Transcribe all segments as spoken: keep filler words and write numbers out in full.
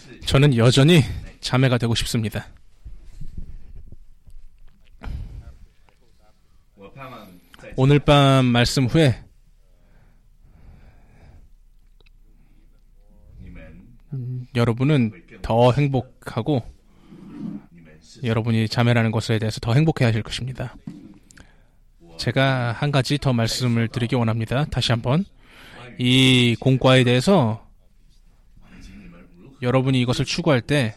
저는 여전히 자매가 되고 싶습니다. 오늘 밤 말씀 후에 음, 여러분은 더 행복하고 여러분이 자매라는 것에 대해서 더 행복해 하실 것입니다. 제가 한 가지 더 말씀을 드리기 원합니다. 다시 한번 이 공과에 대해서 여러분이 이것을 추구할 때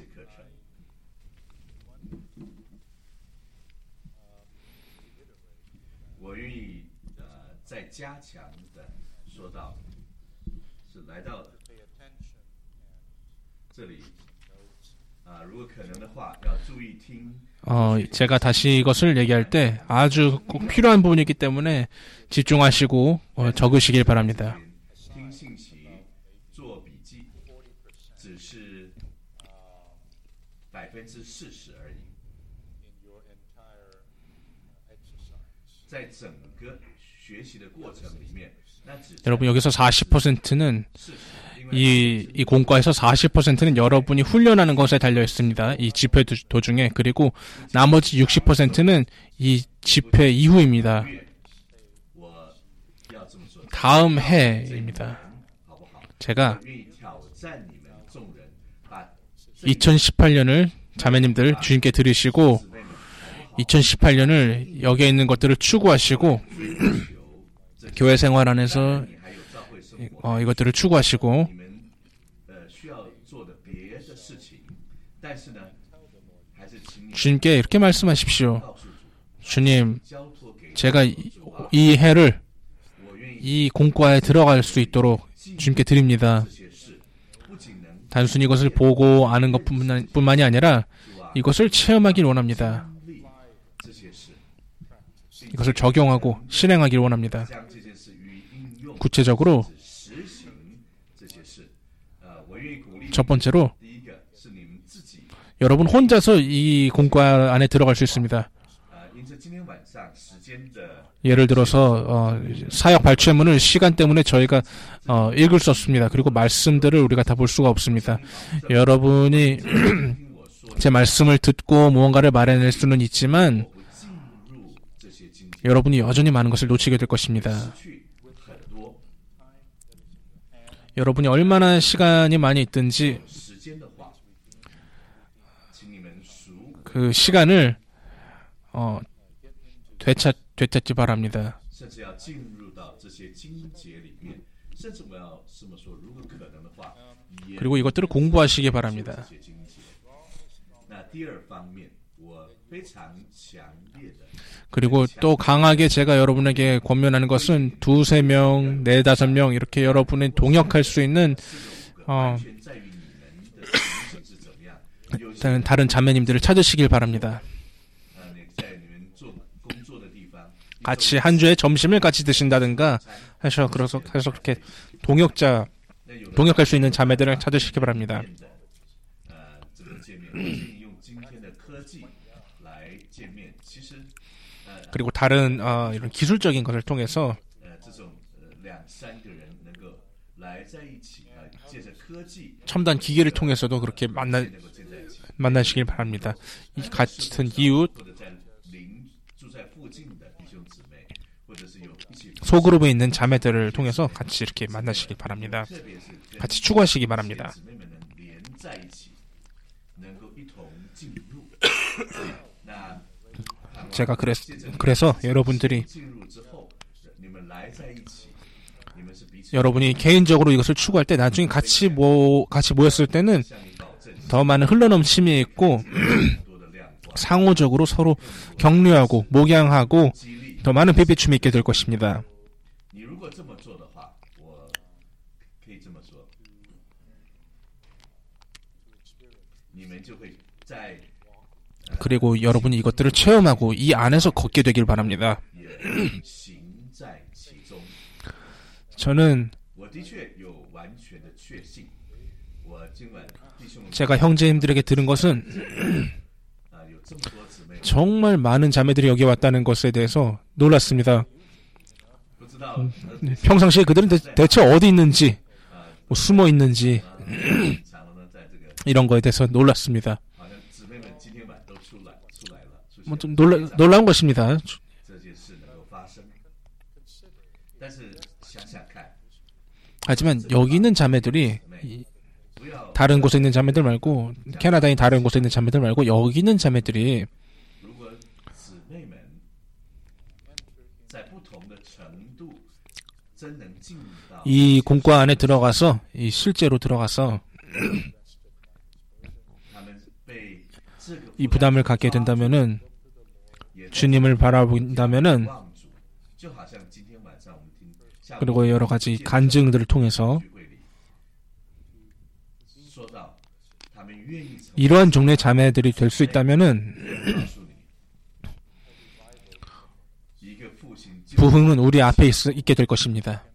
어, 제가 다시 이것을 얘기할 때 아주 꼭 필요한 부분이기 때문에 집중하시고 어, 적으시길 바랍니다. 여러분 여기서 사십 퍼센트는 이, 이 공과에서 사십 퍼센트는 여러분이 훈련하는 것에 달려 있습니다. 이 집회 도중에. 그리고 나머지 육십 퍼센트는 이 집회 이후입니다. 다음 해입니다. 제가 이천십팔 년을 자매님들 주님께 드리시고 이천십팔 년을 여기에 있는 것들을 추구하시고 교회 생활 안에서 어, 이것들을 추구하시고 주님께 이렇게 말씀하십시오. 주님, 제가 이 해를 이 공과에 들어갈 수 있도록 주님께 드립니다. 단순히 이것을 보고 아는 것뿐만이 아니라 이것을 체험하길 원합니다. 이것을 적용하고 실행하길 원합니다. 구체적으로 첫 번째로 여러분 혼자서 이 공과 안에 들어갈 수 있습니다. 예를 들어서 어, 사역 발췌문을 시간 때문에 저희가 어, 읽을 수 없습니다. 그리고 말씀들을 우리가 다 볼 수가 없습니다. 여러분이 제 말씀을 듣고 무언가를 말해낼 수는 있지만 여러분이 여전히 많은 것을 놓치게 될 것입니다. 여러분이 얼마나 시간이 많이 있든지 그 시간을 어, 되찾, 되찾기 바랍니다. 그리고 이것들을 공부하시기 바랍니다. 그리고 또 강하게 제가 여러분에게 권면하는 것은 두세 명, 네다섯 명 이렇게 여러분이 동역할 수 있는 어, 다른 자매님들을 찾으시길 바랍니다. 같이 한 주에 점심을 같이 드신다든가 해서 그래서 해서 그렇게 동역자 동역할 수 있는 자매들을 찾으시기 바랍니다. 그리고 다른 어, 이런 기술적인 것을 통해서 첨단 기계를 통해서도 그렇게 만나 만나시길 바랍니다. 이 같은 이웃 소그룹에 있는 자매들을 통해서 같이 이렇게 만나시길 바랍니다. 같이 추구하시기 바랍니다. 제가 그래서, 그래서 여러분들이 여러분이 개인적으로 이것을 추구할 때 나중에 같이 모 같이 모였을 때는 더 많은 흘러넘침이 있고 상호적으로 서로 격려하고 목양하고 더 많은 빛비춤이 있게 될 것입니다. 그리고 여러분이 이것들을 체험하고 이 안에서 걷게 되길 바랍니다. 저는 제가 형제님들에게 들은 것은 정말 많은 자매들이 여기 왔다는 것에 대해서 놀랐습니다. 평상시에 그들은 대, 대체 어디 있는지 뭐 숨어 있는지 이런 거에 대해서 놀랐습니다. 뭐 좀 놀라, 놀라운 것입니다. 하지만 여기 있는 자매들이 다른 곳에 있는 자매들 말고 캐나다인 다른 곳에 있는 자매들 말고 여기 있는 자매들이 이 공과 안에 들어가서 이 실제로 들어가서 이 부담을 갖게 된다면은 주님을 바라본다면은 그리고 여러 가지 간증들을 통해서 이러한 종류의 자매들이 될 수 있다면은 부흥은 우리 앞에 있, 있게 될 것입니다.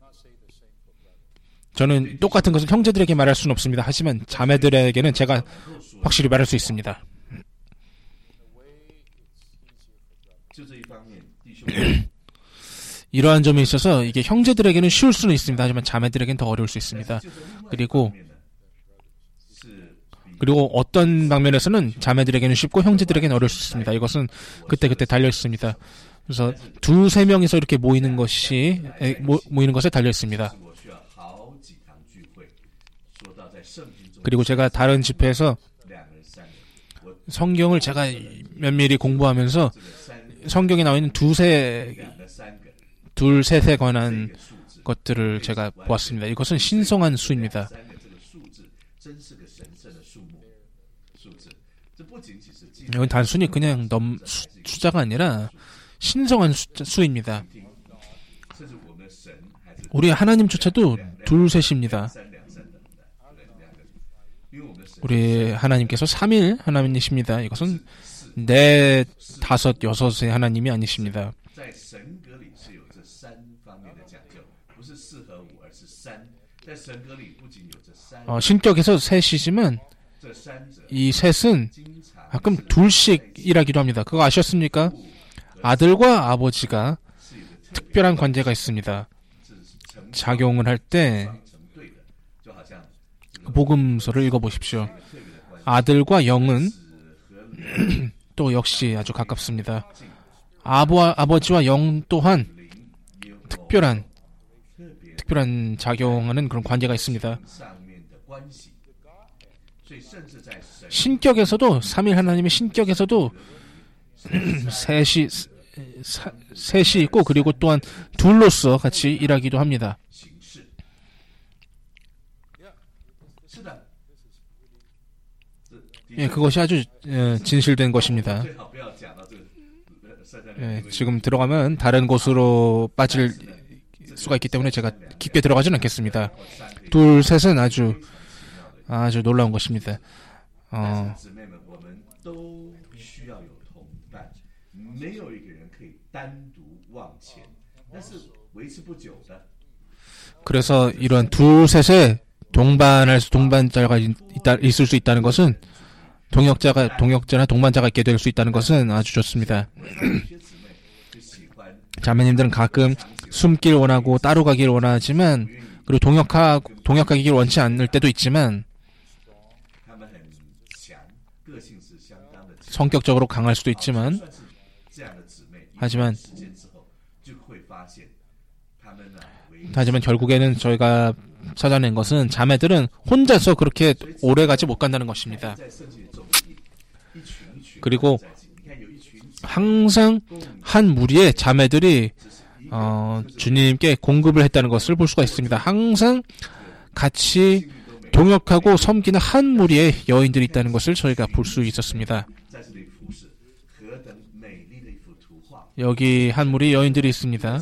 저는 똑같은 것을 형제들에게 말할 수는 없습니다. 하지만 자매들에게는 제가 확실히 말할 수 있습니다. 이러한 점에 있어서 이게 형제들에게는 쉬울 수는 있습니다. 하지만 자매들에게는 더 어려울 수 있습니다. 그리고 그리고 어떤 방면에서는 자매들에게는 쉽고 형제들에게는 어려울 수 있습니다. 이것은 그때그때 달려 있습니다. 그래서 두세 명이서 이렇게 모이는 것이 모, 모이는 것에 달려 있습니다. 그리고 제가 다른 집회에서 성경을 제가 면밀히 공부하면서 성경에 나와 있는 두세 둘, 셋에 관한 것들을 제가 보았습니다. 이것은 신성한 수입니다. 이건 단순히 그냥 넘, 수, 숫자가 아니라 신성한 숫자, 수입니다. 우리 하나님조차도 둘, 셋입니다. 우리 하나님께서 삼일 하나님이십니다. 이것은 네, 다섯, 여섯의 하나님이 아니십니다. 어, 신격에서 셋이지만 이 셋은 가끔 둘씩 일하기도 합니다. 그거 아셨습니까? 아들과 아버지가 특별한 관계가 있습니다. 작용을 할 때 복음서를 읽어보십시오. 아들과 영은 또 역시 아주 가깝습니다. 아버와, 아버지와 영 또한 특별한 특별한 작용하는 그런 관계가 있습니다. 신격에서도 삼일 하나님의 신격에서도 셋이 사, 셋이 있고 그리고 또한 둘로서 같이 일하기도 합니다. 예, 그것이 아주 예, 진실된 것입니다. 예, 지금 들어가면 다른 곳으로 빠질 수가 있기 때문에 제가 깊게 들어가지는 않겠습니다. 둘, 셋은 아주 아주 놀라운 것입니다. 어, 그래서 이런 둘, 셋에 동반할 수, 동반자가 있다, 있을 수 있다는 것은 동역자가, 동역자나 동반자가 있게 될 수 있다는 것은 아주 좋습니다. 자매님들은 가끔 숨길 원하고 따로 가기를 원하지만, 그리고 동역하, 동역하기를 원치 않을 때도 있지만, 성격적으로 강할 수도 있지만, 하지만, 하지만 결국에는 저희가 찾아낸 것은 자매들은 혼자서 그렇게 오래가지 못 간다는 것입니다. 그리고 항상 한 무리의 자매들이 어, 주님께 공급을 했다는 것을 볼 수가 있습니다. 항상 같이 동역하고 섬기는 한 무리의 여인들이 있다는 것을 저희가 볼 수 있었습니다. 여기 한 무리 여인들이 있습니다.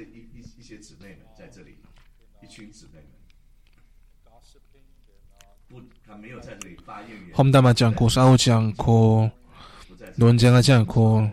험담하지 않고 싸우지 않고 논쟁하지 않고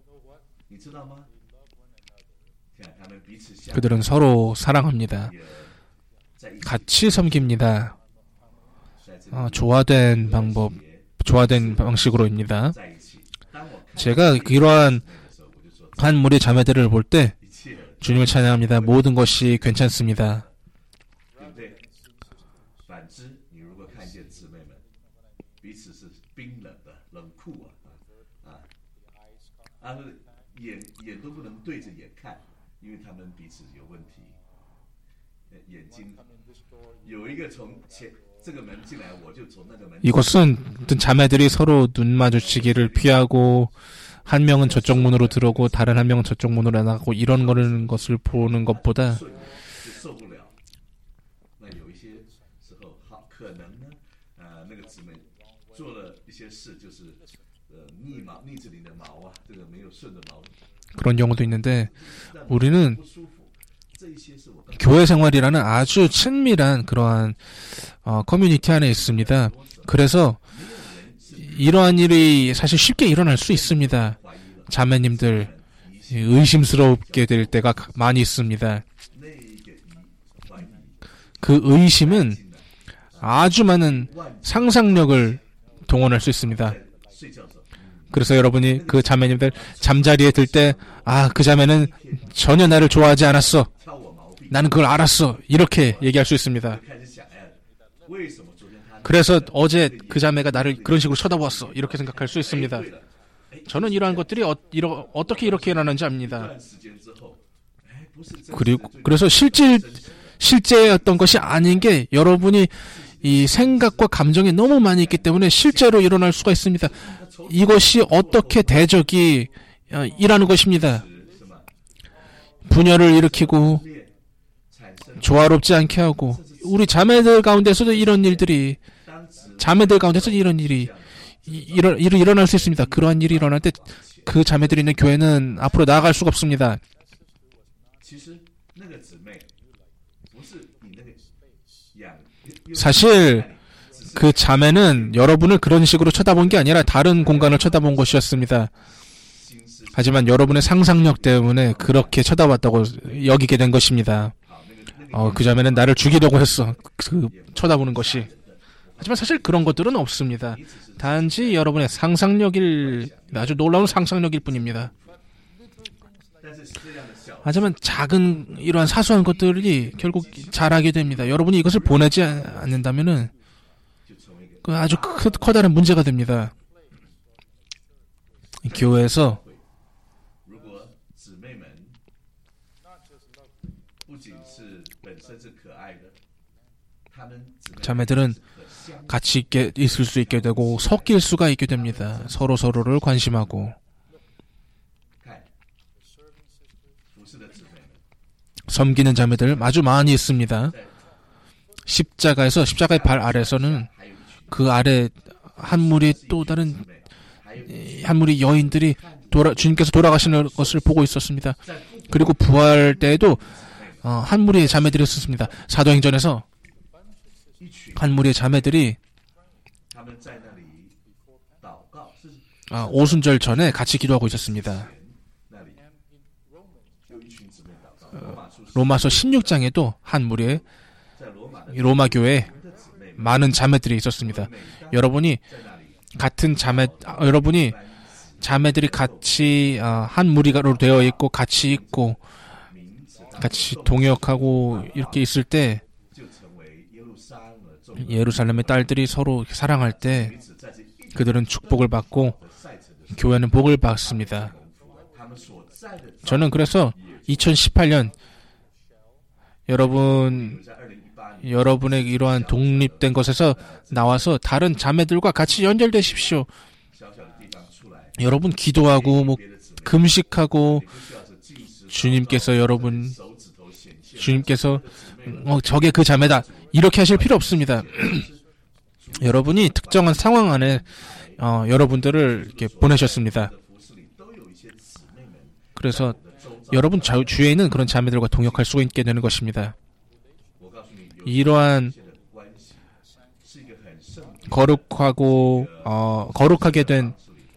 그들은 서로 사랑합니다. 같이 섬깁니다. 어, 조화된 방법, 조화된 방식으로입니다. 제가 이러한 한 무리 자매들을 볼 때 주님을 찬양합니다. 모든 것이 괜찮습니다. 이곳은 어떤 자매들이 서로 눈 마주치기를 피하고 한 명은 저쪽 문으로 들어오고 다른 한 명은 저쪽 문으로 나가고 이런 거는 것을 보는 것보다 그런 경우도 있는데 우리는 교회 생활이라는 아주 친밀한 그러한 어, 커뮤니티 안에 있습니다. 그래서 이러한 일이 사실 쉽게 일어날 수 있습니다. 자매님들 의심스럽게 될 때가 많이 있습니다. 그 의심은 아주 많은 상상력을 동원할 수 있습니다. 그래서 여러분이 그 자매님들 잠자리에 들 때 아, 그 자매는 전혀 나를 좋아하지 않았어. 나는 그걸 알았어. 이렇게 얘기할 수 있습니다. 그래서 어제 그 자매가 나를 그런 식으로 쳐다보았어. 이렇게 생각할 수 있습니다. 저는 이러한 것들이 어, 이러, 어떻게 이렇게 일어나는지 압니다. 그리고 그래서 실질 실제였던 것이 아닌 게 여러분이 이 생각과 감정이 너무 많이 있기 때문에 실제로 일어날 수가 있습니다. 이것이 어떻게 대적이 어, 일하는 것입니다. 분열을 일으키고 조화롭지 않게 하고 우리 자매들 가운데서도 이런 일들이 자매들 가운데서도 이런 일이 일어, 일이 일어날 수 있습니다. 그러한 일이 일어날 때 그 자매들이 있는 교회는 앞으로 나아갈 수가 없습니다. 사실 그 자매는 여러분을 그런 식으로 쳐다본 게 아니라 다른 공간을 쳐다본 것이었습니다. 하지만 여러분의 상상력 때문에 그렇게 쳐다봤다고 여기게 된 것입니다. 어, 그 자매는 나를 죽이려고 했어. 그 쳐다보는 것이. 하지만 사실 그런 것들은 없습니다. 단지 여러분의 상상력일, 아주 놀라운 상상력일 뿐입니다. 하지만 작은 이러한 사소한 것들이 결국 자라게 됩니다. 여러분이 이것을 보내지 않는다면은 그 아주 크, 커다란 문제가 됩니다. 교회에서 자매들은 같이 있게 있을 수 있게 되고 섞일 수가 있게 됩니다. 서로 서로를 관심하고 섬기는 자매들 아주 많이 있습니다. 십자가에서 십자가의 발 아래서는 그 아래 한 무리 또 다른 한 무리 여인들이 돌아, 주님께서 돌아가시는 것을 보고 있었습니다. 그리고 부활 때에도 어, 한 무리의 자매들이 있었습니다. 사도행전에서 한 무리의 자매들이 아, 오순절 전에 같이 기도하고 있었습니다. 로마서 십육 장에도 한 무리의 로마 교회에 많은 자매들이 있었습니다. 여러분이 같은 자매, 여러분이 자매들이 같이 한 무리가로 되어 있고 같이 있고 같이 동역하고 이렇게 있을 때 예루살렘의 딸들이 서로 사랑할 때 그들은 축복을 받고 교회는 복을 받습니다. 저는 그래서 이천십팔 년 여러분 여러분의 이러한 독립된 것에서 나와서 다른 자매들과 같이 연결되십시오. 여러분 기도하고 뭐 금식하고 주님께서 여러분 주님께서 어 저게 그 자매다 이렇게 하실 필요 없습니다. 여러분이 특정한 상황 안에 어, 여러분들을 이렇게 보내셨습니다. 그래서 여러분 자, 주위에 있는 그런 자매들과 동역할 수 있게 되는 것입니다. 이러한 거룩하고 어, 거룩하게 된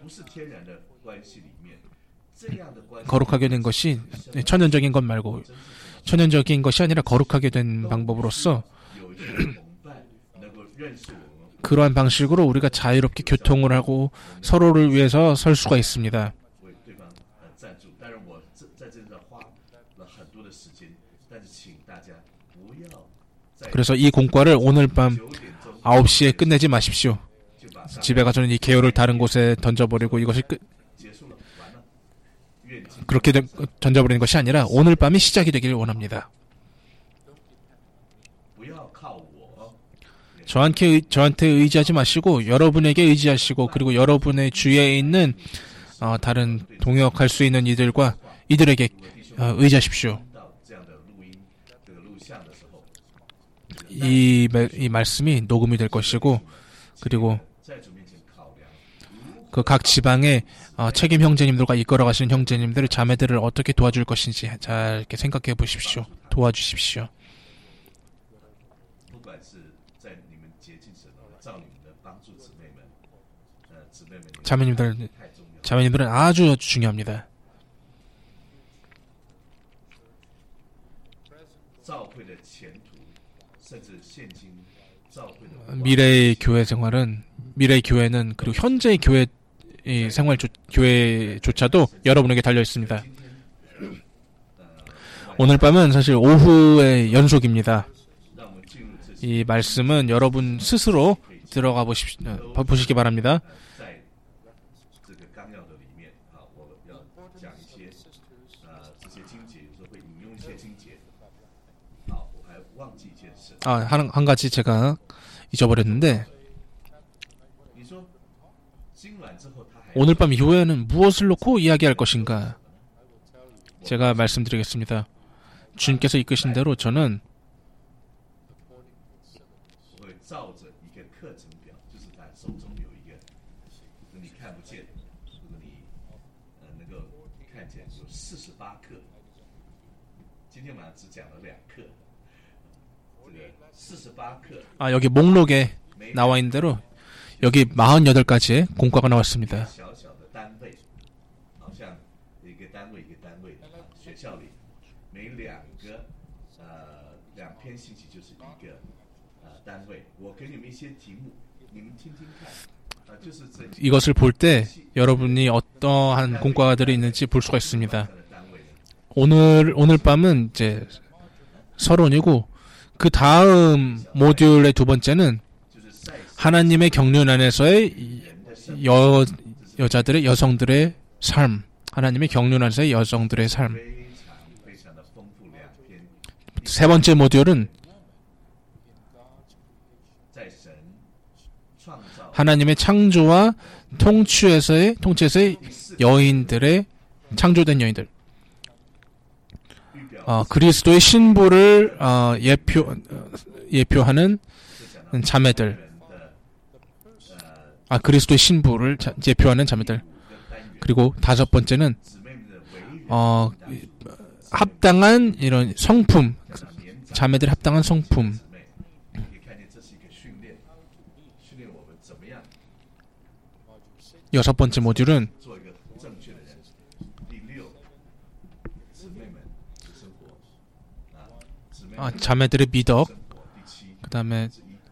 거룩하게 된 것이 천연적인 것 말고 천연적인 것이 아니라 거룩하게 된 방법으로서 그러한 방식으로 우리가 자유롭게 교통을 하고 서로를 위해서 설 수가 있습니다. 그래서 이 공과를 오늘 밤 아홉 시에 끝내지 마십시오. 집에 가서는 이 개요를 다른 곳에 던져버리고 이것이 끝 그렇게 된- 던져버리는 것이 아니라 오늘 밤이 시작이 되기를 원합니다. 저한테, 의- 저한테 의지하지 마시고 여러분에게 의지하시고 그리고 여러분의 주위에 있는 어, 다른 동역할 수 있는 이들과 이들에게 어, 의지하십시오. 이, 이 말씀이 녹음이 될 것이고 그리고 그 각 지방의 어, 책임 형제님들과 이끌어 가시는 형제님들 자매들을 어떻게 도와줄 것인지 잘 이렇게 생각해 보십시오. 도와주십시오. 자매님들, 자매님들은 아주 중요합니다. 미래의 교회 생활은 미래의 교회는 그리고 현재의 교회 이 생활 조, 교회조차도 여러분에게 달려 있습니다. 오늘 밤은 사실 오후의 연속입니다. 이 말씀은 여러분 스스로 들어가 보십시, 보시기 바랍니다. 아, 한, 한 가지 제가 잊어버렸는데 오늘 밤 이후에는 무엇을 놓고 이야기할 것인가? 제가 말씀드리겠습니다. 주님께서 이끄신 대로 저는 아, 여기 목록에 나와 있는 대로 여기 사십팔 가지의 공과가 나왔습니다. 이것을 볼 때 여러분이 어떠한 공과들이 있는지 볼 수가 있습니다. 오늘 오늘 밤은 이제 서론이고 그 다음 모듈의 두 번째는 하나님의 경륜 안에서의 여, 여자들의 여성들의 삶, 하나님의 경륜 안에서의 여성들의 삶. 세 번째 모듈은 하나님의 창조와 통치에서의 통치에서의 여인들의 창조된 여인들. 어, 그리스도의 신부를 어, 예표 예표하는 자매들. 아, 그리스도의 신부를 자, 예표하는 자매들. 그리고 다섯 번째는 어, 합당한 이런 성품, 자매들 합당한 성품. 여섯 번째 모듈은 아, 자매들의 미덕, 그 다음에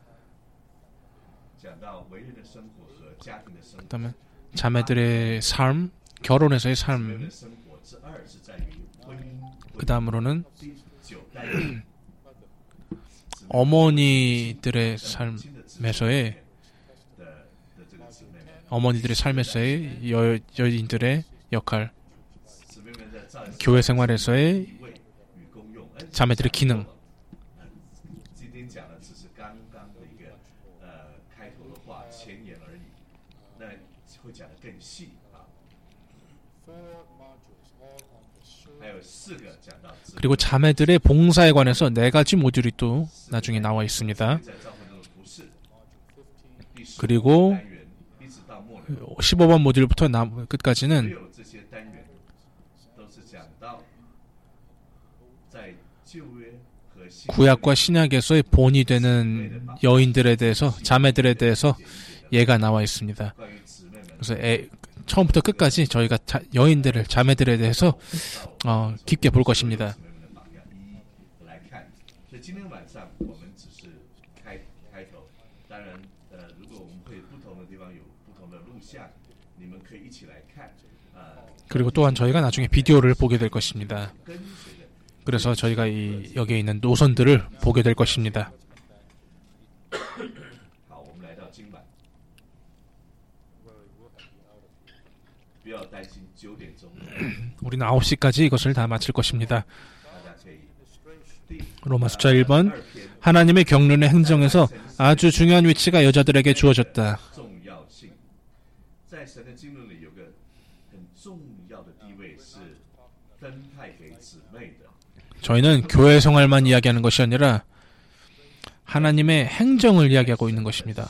그 다음에 자매들의 삶, 결혼에서의 삶, 그 다음으로는 어머니들의 삶에서의 어머니들의 삶에서의 여, 여인들의 역할, 교회 생활에서의 자매들의 기능. 그리고 자매들의 봉사에 관해서 네 가지 모듈이 또 나중에 나와 있습니다. 그리고 십오 번 모듈부터 나, 끝까지는 구약과 신약에서의 본이 되는 여인들에 대해서, 자매들에 대해서 예가 나와 있습니다. 그래서 애, 처음부터 끝까지 저희가 자, 여인들을, 자매들에 대해서 어, 깊게 볼 것입니다. 그리고 또한 저희가 나중에 비디오를 보게 될 것입니다. 그래서 저희가 이 여기에 있는 노선들을 보게 될 것입니다. 우리는 아홉 시까지 이것을 다 마칠 것입니다. 로마 숫자 일 번. 하나님의 경륜의 행정에서 아주 중요한 위치가 여자들에게 주어졌다. 저희는 교회 생활만 이야기하는 것이 아니라 하나님의 행정을 이야기하고 있는 것입니다.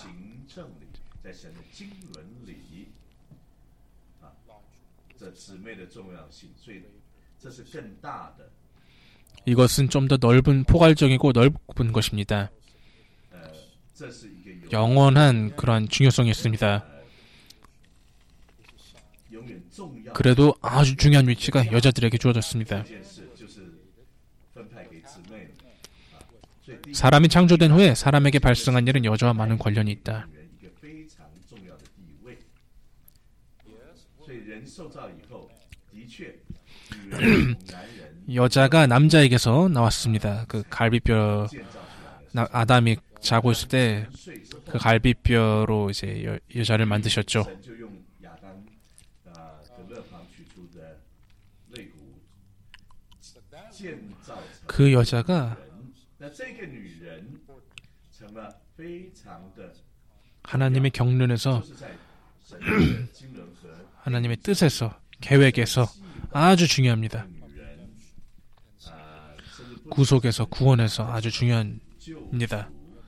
이것은 좀 더 넓은 포괄적이고 넓은 것입니다. 영원한 그러한 중요성이 있습니다. 그래도 아주 중요한 위치가 여자들에게 주어졌습니다. 사람이 창조된 후에 사람에게 발생한 일은 여자와 많은 관련이 있다. 여자가 남자에게서 나왔습니다. 그 갈비뼈, 아담이 자고 있을 때 그 갈비뼈로 이제 여, 여자를 만드셨죠. 그 여자가 하나님의 경륜에서 하나님의 뜻에서 계획에서 아주 중요합니다. 구속에서 구원에서 아주 중요합니다.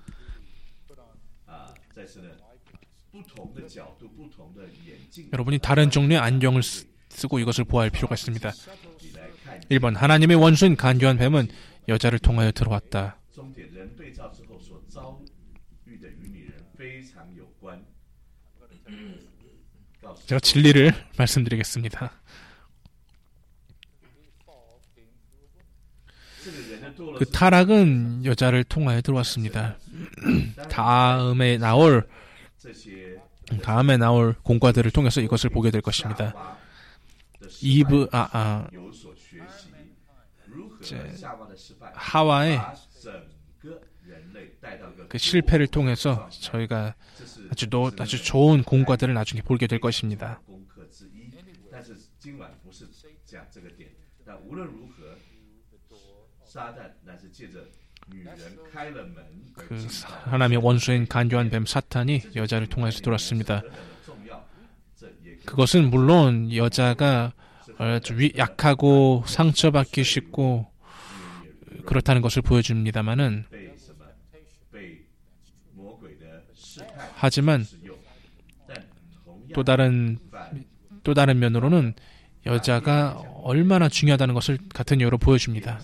여러분이 다른 종류의 안경을 쓰고 이것을 보아할 필요가 있습니다. 일 번. 하나님의 원수인 간교한 뱀은 여자를 통하여 들어왔다. 제가 진리를 말씀드리겠습니다. 그 타락은 여자를 통하여 들어왔습니다. 다음에 나올 다음에 나올 공과들을 통해서 이것을 보게 될 것입니다. 이브 아 아 하와의 그 실패를 통해서 저희가 아주 노, 아주 좋은 공과들을 나중에 보게 될 것입니다. 그 하나님의 원수인 간교한 뱀 사탄이 여자를 통해서 들어왔습니다. 그것은 물론 여자가 아주 약하고 상처받기 쉽고 그렇다는 것을 보여줍니다만은 하지만 또 다른 또 다른 면으로는 여자가 얼마나 중요하다는 것을 같은 이유로 보여줍니다.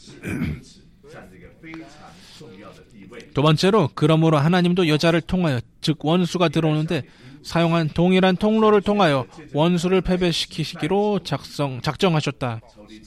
두 번째로 그러므로 하나님도 여자를 통하여 즉 원수가 들어오는데 사용한 동일한 통로를 통하여 원수를 패배시키시기로 작성, 작정하셨다.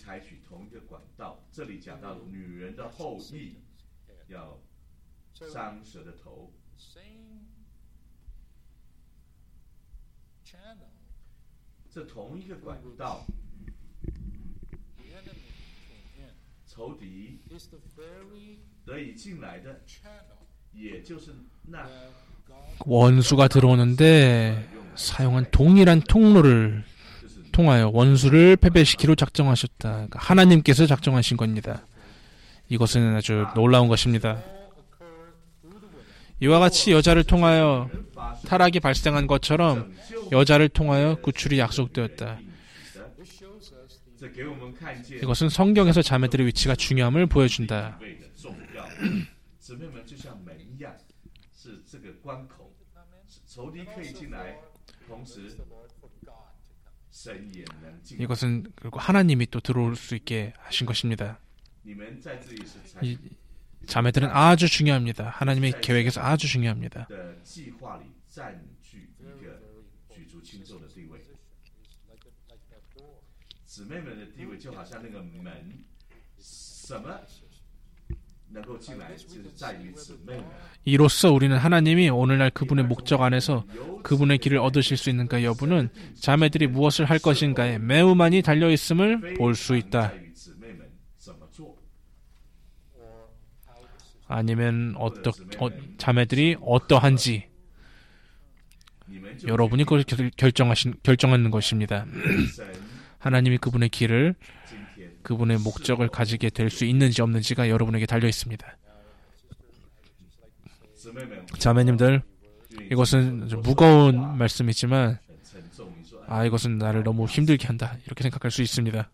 원수가 들어오는데 사용한 동일한 통로를 통하여 원수를 패배시키로 작정하셨다. 그러니까 하나님께서 작정하신 겁니다. 이것은 아주 놀라운 것입니다. 이와 같이 여자를 통하여 타락이 발생한 것처럼 여자를 통하여 구출이 약속되었다. 이것은 성경에서 자매들의 위치가 중요함을 보여준다. 이것은 그리고 하나님이 또 들어올 수 있게 하신 것입니다. 이 자매들은 아주 중요합니다. 하나님의 계획에서 아주 중요합니다. 이로써 우리는 하나님이 오늘날 그분의 목적 안에서 그분의 길을 얻으실 수 있는가 여부는 자매들이 무엇을 할 것인가에 매우 많이 달려있음을 볼 수 있다. 아니면 어떠, 어, 자매들이 어떠한지 여러분이 그걸 결정하신, 결정하는 것입니다. 하나님이 그분의 길을, 그분의 목적을 가지게 될 수 있는지 없는지가 여러분에게 달려 있습니다. 자매님들, 이것은 좀 무거운 말씀이지만 아 이것은 나를 너무 힘들게 한다 이렇게 생각할 수 있습니다.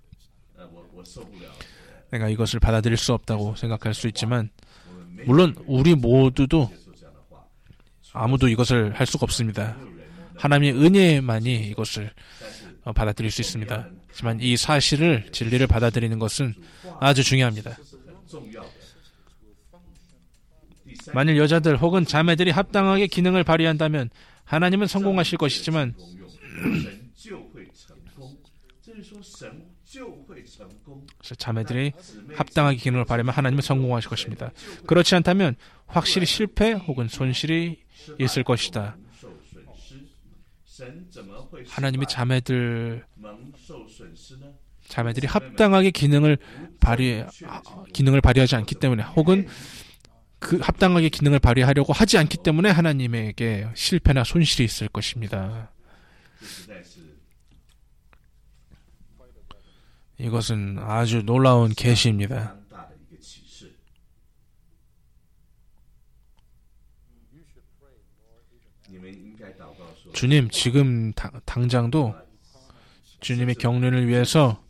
내가 이것을 받아들일 수 없다고 생각할 수 있지만 물론 우리 모두도 아무도 이것을 할 수가 없습니다. 하나님의 은혜만이 이것을 받아들일 수 있습니다. 하지만 이 사실을, 진리를 받아들이는 것은 아주 중요합니다. 만일 여자들 혹은 자매들이 합당하게 기능을 발휘한다면 하나님은 성공하실 것이지만 자매들이 합당하게 기능을 발휘하면 하나님은 성공하실 것입니다. 그렇지 않다면 확실히 실패 혹은 손실이 있을 것이다. 하나님이 자매들 자매들이 합당하게 기능을 발휘 기능을 발휘하지 않기 때문에 혹은 그 합당하게 기능을 발휘하려고 하지 않기 때문에 하나님에게 실패나 손실이 있을 것입니다. 이것은 아주 놀라운 계시입니다. 주님, 지금 당, 당장도 주님의 경륜을 위해서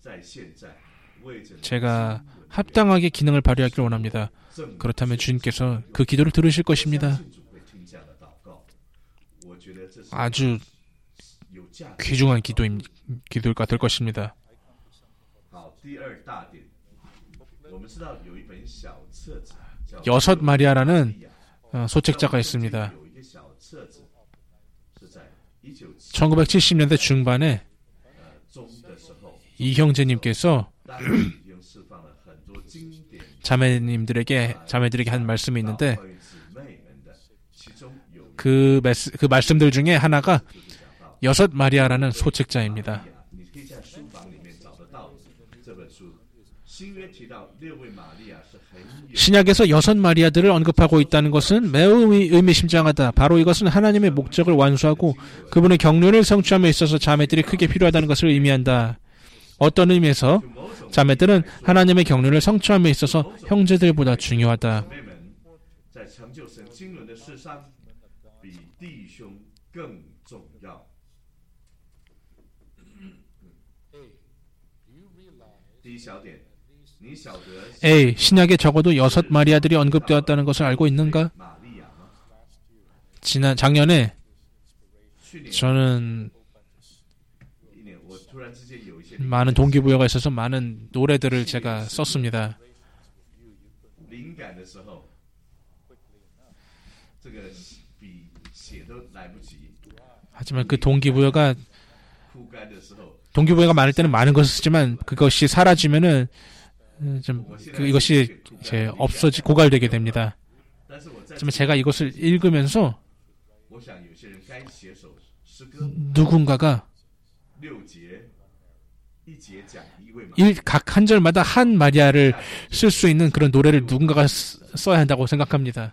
제가 합당하게 기능을 발휘하기를 원합니다. 그렇다면 주님께서 그 기도를 들으실 것입니다. 아주 귀중한 기도임, 기도가 될 것입니다. 여섯 마리아라는 소책자가 있습니다. 천구백칠십 년대 중반에 이 형제님께서 자매님들에게 자매들에게 한 말씀이 있는데 그, 메스, 그 말씀들 중에 하나가 여섯 마리아라는 소책자입니다. 신약에서 여섯 마리아들을 언급하고 있다는 것은 매우 의미심장하다. 바로 이것은 하나님의 목적을 완수하고 그분의 경륜을 성취함에 있어서 자매들이 크게 필요하다는 것을 의미한다. 어떤 의미에서 자매들은 하나님의 경륜을 성취함에 있어서 형제들보다 중요하다. A. 신약에 적어도 여섯 마리아들이 언급되었다는 것을 알고 있는가? 지난 작년에 저는 많은 동기부여가 있어서 많은 노래들을 제가 썼습니다. 하지만 그 동기부여가 동기부여가 많을 때는 많은 것을 쓰지만 그것이 사라지면은 좀 그 이것이 이제 없어지 고갈되게 됩니다. 하지만 제가 이것을 읽으면서 누군가가 각 한 절마다 한 마리아를 쓸 수 있는 그런 노래를 누군가가 써야 한다고 생각합니다.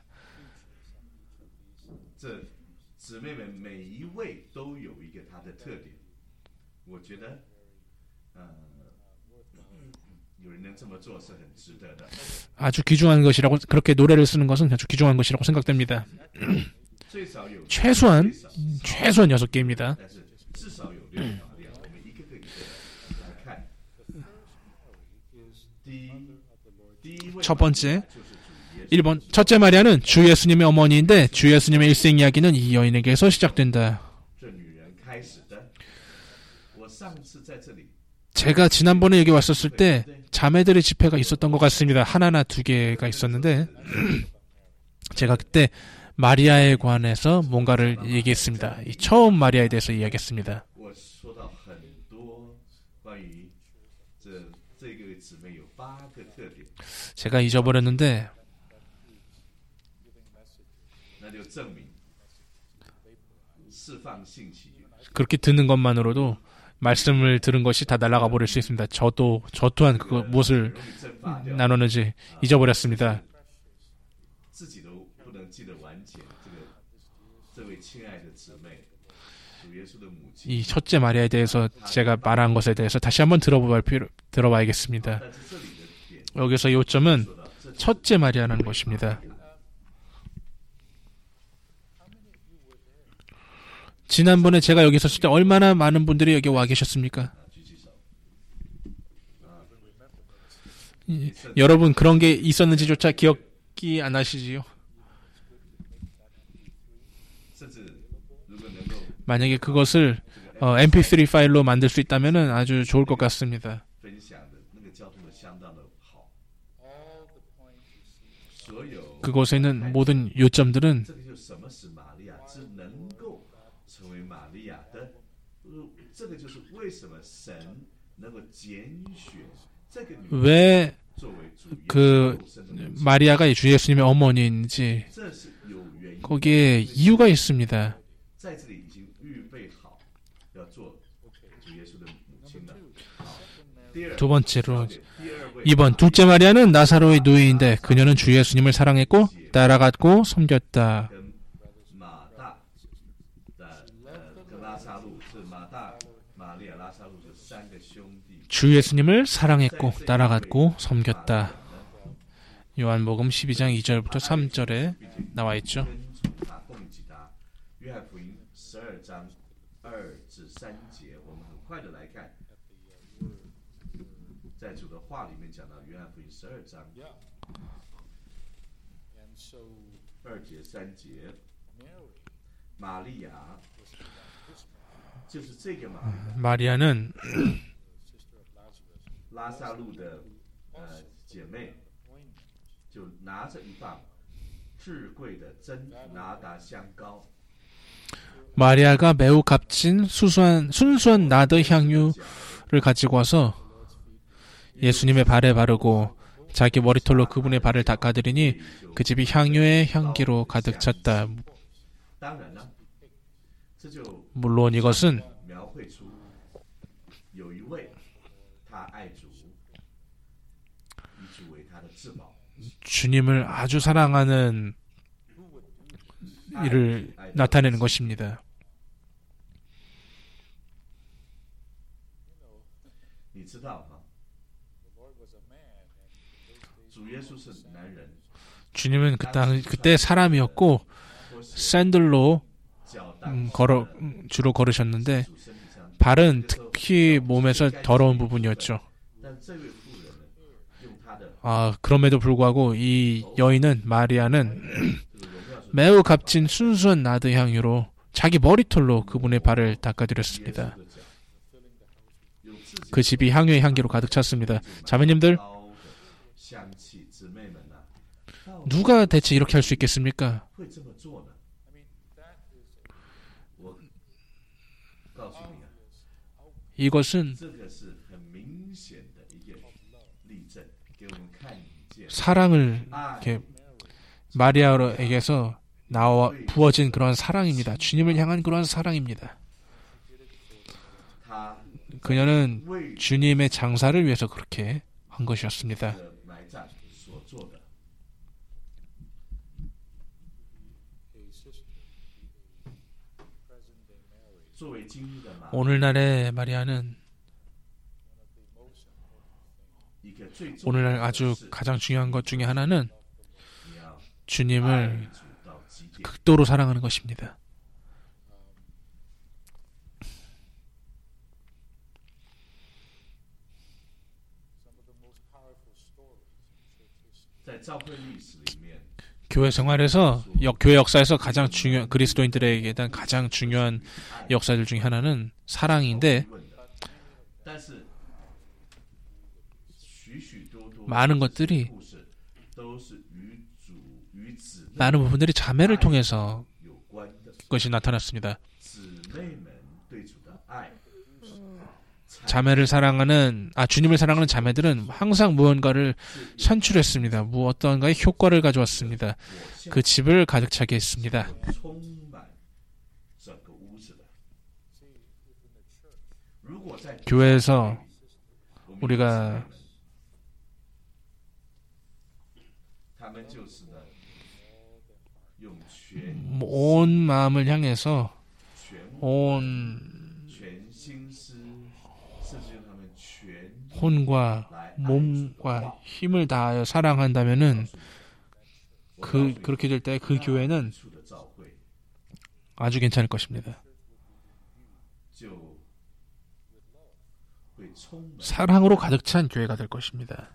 아주 귀중한 것이라고 그렇게 노래를 쓰는 것은 아주 귀중한 것이라고 생각됩니다. 최소한 최소한 여섯 개입니다. 첫 번째, 일 번 첫째 마리아는 주 예수님의 어머니인데 주 예수님의 일생 이야기는 이 여인에게서 시작된다. 제가 지난번에 여기 왔었을 때 자매들의 집회가 있었던 것 같습니다. 하나나 두 개가 있었는데 제가 그때 마리아에 관해서 뭔가를 얘기했습니다. 이 처음 마리아에 대해서 이야기했습니다. 제가 잊어버렸는데 그렇게 듣는 것만으로도 말씀을 들은 것이 다 날아가 버릴 수 있습니다. 저도 저 또한 그거 무엇을 나눴는지 잊어버렸습니다. 이 첫째 마리아에 대해서 제가 말한 것에 대해서 다시 한번 들어볼 필요, 들어봐야겠습니다. 여기서 요점은 첫째 마리아라는 것입니다. 지난번에 제가 여기 있었을 때 얼마나 많은 분들이 여기 와 계셨습니까? 이, 여러분 그런 게 있었는지조차 기억이 안 나시지요? 만약에 그것을 어, 엠피쓰리 파일로 만들 수 있다면 아주 좋을 것 같습니다. 그곳에 있는 모든 요점들은 왜 그 마리아가 주 예수님의 어머니인지 거기에 이유가 있습니다. 두 번째로 이번 둘째 마리아는 나사로의 누이인데 그녀는 주 예수님을 사랑했고 따라갔고 섬겼다. 주 예수님을 사랑했고 따라갔고 섬겼다. 요한복음 십이 장 이 절부터 삼 절에 나와 있죠. 마리아는 마리아가 매우 값진 수수한, 순수한 나드 향유를 가지고 와서 예수님의 발에 바르고 자기 머리털로 그분의 발을 닦아드리니 그 집이 향유의 향기로 가득 찼다. 물론 이것은 주님을 아주 사랑하는 일을 나타내는 것입니다. 주님은 그 당, 그때 사람이었고 샌들로 음, 걸어, 주로 걸으셨는데 발은 특히 몸에서 더러운 부분이었죠. 아, 그럼에도 불구하고 이 여인은 마리아는 매우 값진 순수한 나드 향유로 자기 머리털로 그분의 발을 닦아드렸습니다. 그 집이 향유의 향기로 가득 찼습니다. 자매님들, 누가 대체 이렇게 할 수 있겠습니까? 이것은 사랑을 이렇게 마리아에게서 나와 부어진 그런 사랑입니다. 주님을 향한 그런 사랑입니다. 그녀는 주님의 장사를 위해서 그렇게 한 것이었습니다. 오늘날의 마리아는 오늘날 아주 가장 중요한 것 중에 하나는 주님을 극도로 사랑하는 것입니다. 교회 생활에서 역, 교회 역사에서 가장 중요한 그리스도인들에게 대한 가장 중요한 역사들 중에 하나는 사랑인데 많은 것들이 많은 부분들이 자매를 통해서 그것이 나타났습니다. 자매를 사랑하는 아 주님을 사랑하는 자매들은 항상 무언가를 산출했습니다. 무 어떠한가의 효과를 가져왔습니다. 그 집을 가득 차게 했습니다. 교회에서 우리가 온 마음을 향해서 온 혼과 몸과 힘을 다하여 사랑한다면은 그 그렇게 될 때 그 교회는 아주 괜찮을 것입니다. 사랑으로 가득 찬 교회가 될 것입니다.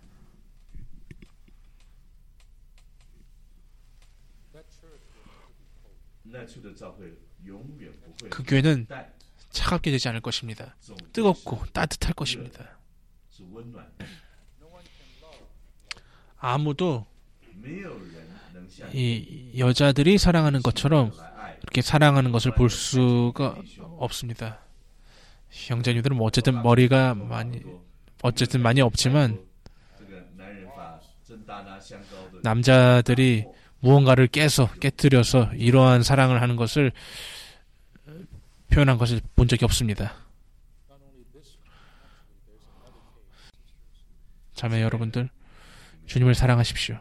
그 교회는 차갑게 되지 않을 것입니다. 뜨겁고 따뜻할 것입니다. 아무도 이 여자들이 사랑하는 것처럼 그렇게 사랑하는 것을 볼 수가 없습니다. 형제님들은 뭐 어쨌든 머리가 많이 어쨌든 많이 없지만 남자들이 무언가를 깨서 깨뜨려서 이러한 사랑을 하는 것을 표현한 것을 본 적이 없습니다. 자매 여러분들, 주님을 사랑하십시오.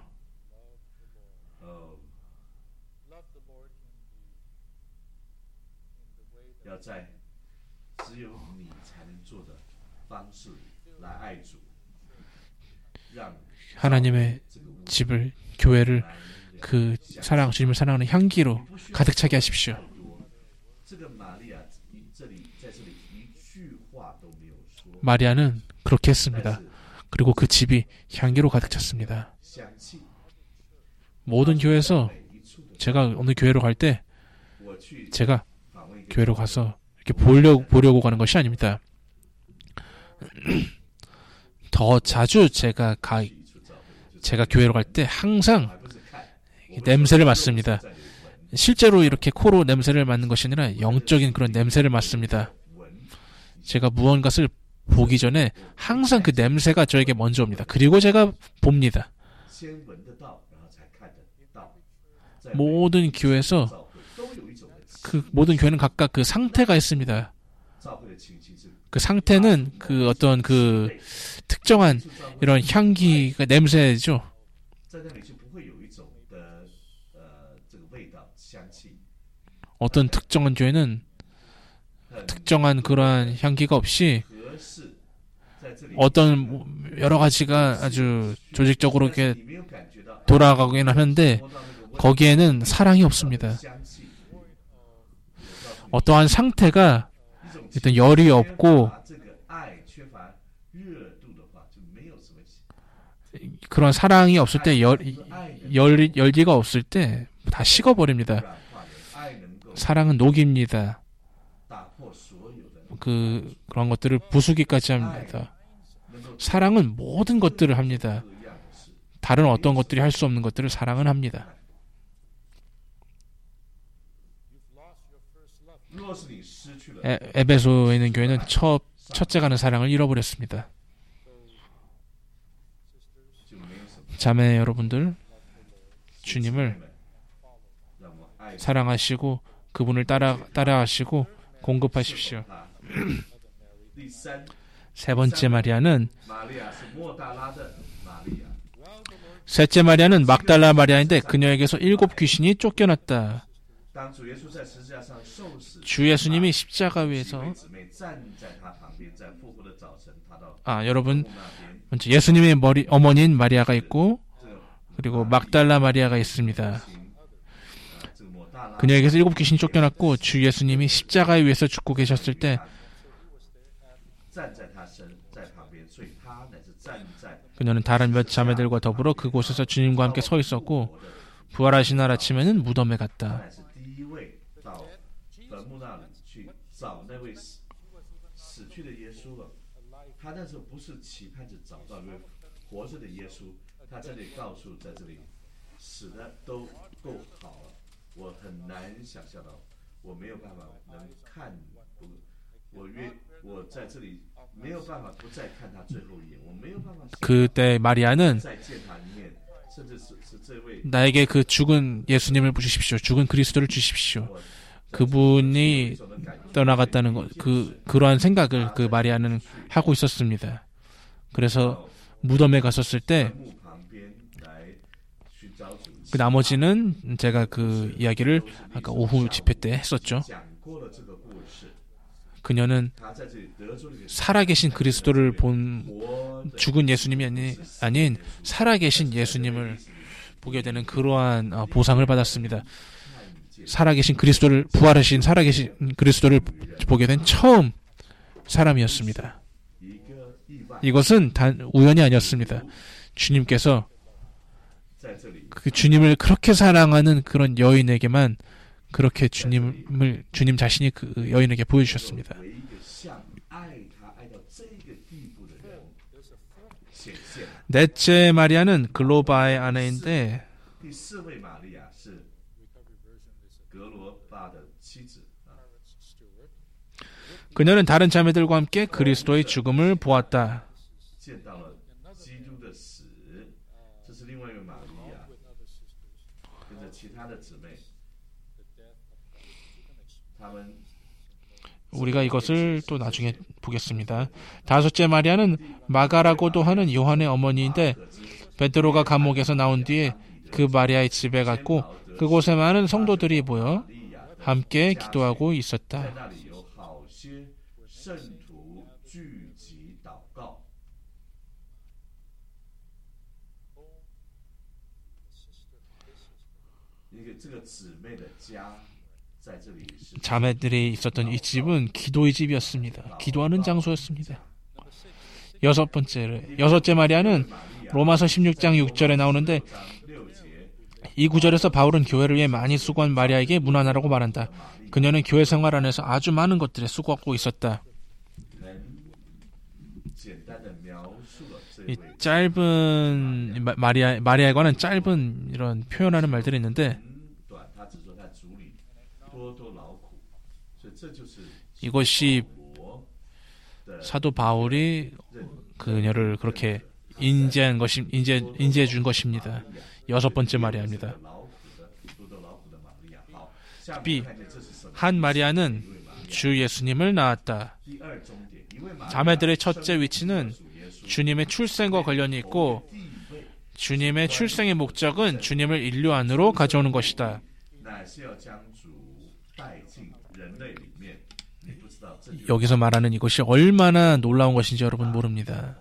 하나님의 집을, 교회를 그 사랑, 주님을 사랑하는 향기로 가득 차게 하십시오. 마리아는 그렇게 했습니다. 그리고 그 집이 향기로 가득 찼습니다. 모든 교회에서 제가 어느 교회로 갈 때 제가 교회로 가서 이렇게 보려고, 보려고 가는 것이 아닙니다. 더 자주 제가 가, 제가 교회로 갈 때 항상 냄새를 맡습니다. 실제로 이렇게 코로 냄새를 맡는 것이 아니라 영적인 그런 냄새를 맡습니다. 제가 무언가를 보기 전에 항상 그 냄새가 저에게 먼저 옵니다. 그리고 제가 봅니다. 모든 교회에서 그 모든 교회는 각각 그 상태가 있습니다. 그 상태는 그 어떤 그 특정한 이런 향기, 그 냄새죠. 어떤 특정한 교회는 특정한 그러한 향기가 없이 어떤 여러 가지가 아주 조직적으로 이렇게 돌아가긴 하는데 거기에는 사랑이 없습니다. 어떠한 상태가 일단 열이 없고 그런 사랑이 없을 때 열, 열, 열기가 없을 때 다 식어버립니다. 사랑은 녹입니다. 그, 그런 것들을 부수기까지 합니다. 사랑은 모든 것들을 합니다. 다른 어떤 것들이 할 수 없는 것들을 사랑은 합니다. 에, 에베소에 있는 교회는 첫, 첫째 가는 사랑을 잃어버렸습니다. 자매 여러분들, 주님을 사랑하시고 그분을 따라, 따라하시고 공급하십시오. 세 번째 마리아는 셋째 마리아는 막달라 마리아인데 그녀에게서 일곱 귀신이 쫓겨났다. 주 예수님이 십자가 위에서 아 여러분 먼저 예수님의 머리 어머니인 마리아가 있고 그리고 막달라 마리아가 있습니다. 그녀에게서 일곱 귀신이 쫓겨났고 주 예수님이 십자가 위에서 죽고 계셨을 때 그녀는 다른 몇 자매들과 더불어 그곳에서 주님과 함께 서 있었고 부활하신 날 아침에는 무덤에 갔다. 그때 마리아는 나에게 그 죽은 예수님을 주십시오. 죽은 그리스도를 주십시오. 그분이 떠나갔다는 것, 그, 그러한 생각을 그 마리아는 하고 있었습니다. 그래서 무덤에 갔었을 때, 그 나머지는 제가 그 이야기를 아까 오후 집회 때 했었죠. 그녀는 살아계신 그리스도를 본 죽은 예수님이 아니, 아닌 살아계신 예수님을 보게 되는 그러한 어, 보상을 받았습니다. 살아계신 그리스도를 부활하신 살아계신 그리스도를 보게 된 처음 사람이었습니다. 이것은 단 우연이 아니었습니다. 주님께서 그 주님을 그렇게 사랑하는 그런 여인에게만 그렇게 주님을 주님 자신이 그 여인에게 보여주셨습니다. 넷째 마리아는 글로바의 아내인데 그녀는 다른 자매들과 함께 그리스도의 죽음을 보았다. 우리가 이것을 또 나중에 보겠습니다. 다섯째 마리아는 마가라고도 하는 요한의 어머니인데 베드로가 감옥에서 나온 뒤에 그 마리아의 집에 갔고 그곳에 많은 성도들이 모여 함께 기도하고 있었다. 자매들이 있었던 이 집은 기도의 집이었습니다. 기도하는 장소였습니다. 여섯 번째, 여섯째 마리아는 로마서 십육 장 육 절에 나오는데 이 구절에서 바울은 교회를 위해 많이 수고한 마리아에게 문안하라고 말한다. 그녀는 교회 생활 안에서 아주 많은 것들에 수고하고 있었다. 이 짧은 마리아, 마리아에 관한 짧은 이런 표현하는 말들이 있는데 이것이 사도 바울이 그녀를 그렇게 인지한 것이 인지 인지해 준 것입니다. 여섯 번째 마리아입니다. B. 한 마리아는 주 예수님을 낳았다. 자매들의 첫째 위치는 주님의 출생과 관련이 있고 주님의 출생의 목적은 주님을 인류 안으로 가져오는 것이다. 여기서 말하는 이것이 얼마나 놀라운 것인지 여러분 모릅니다.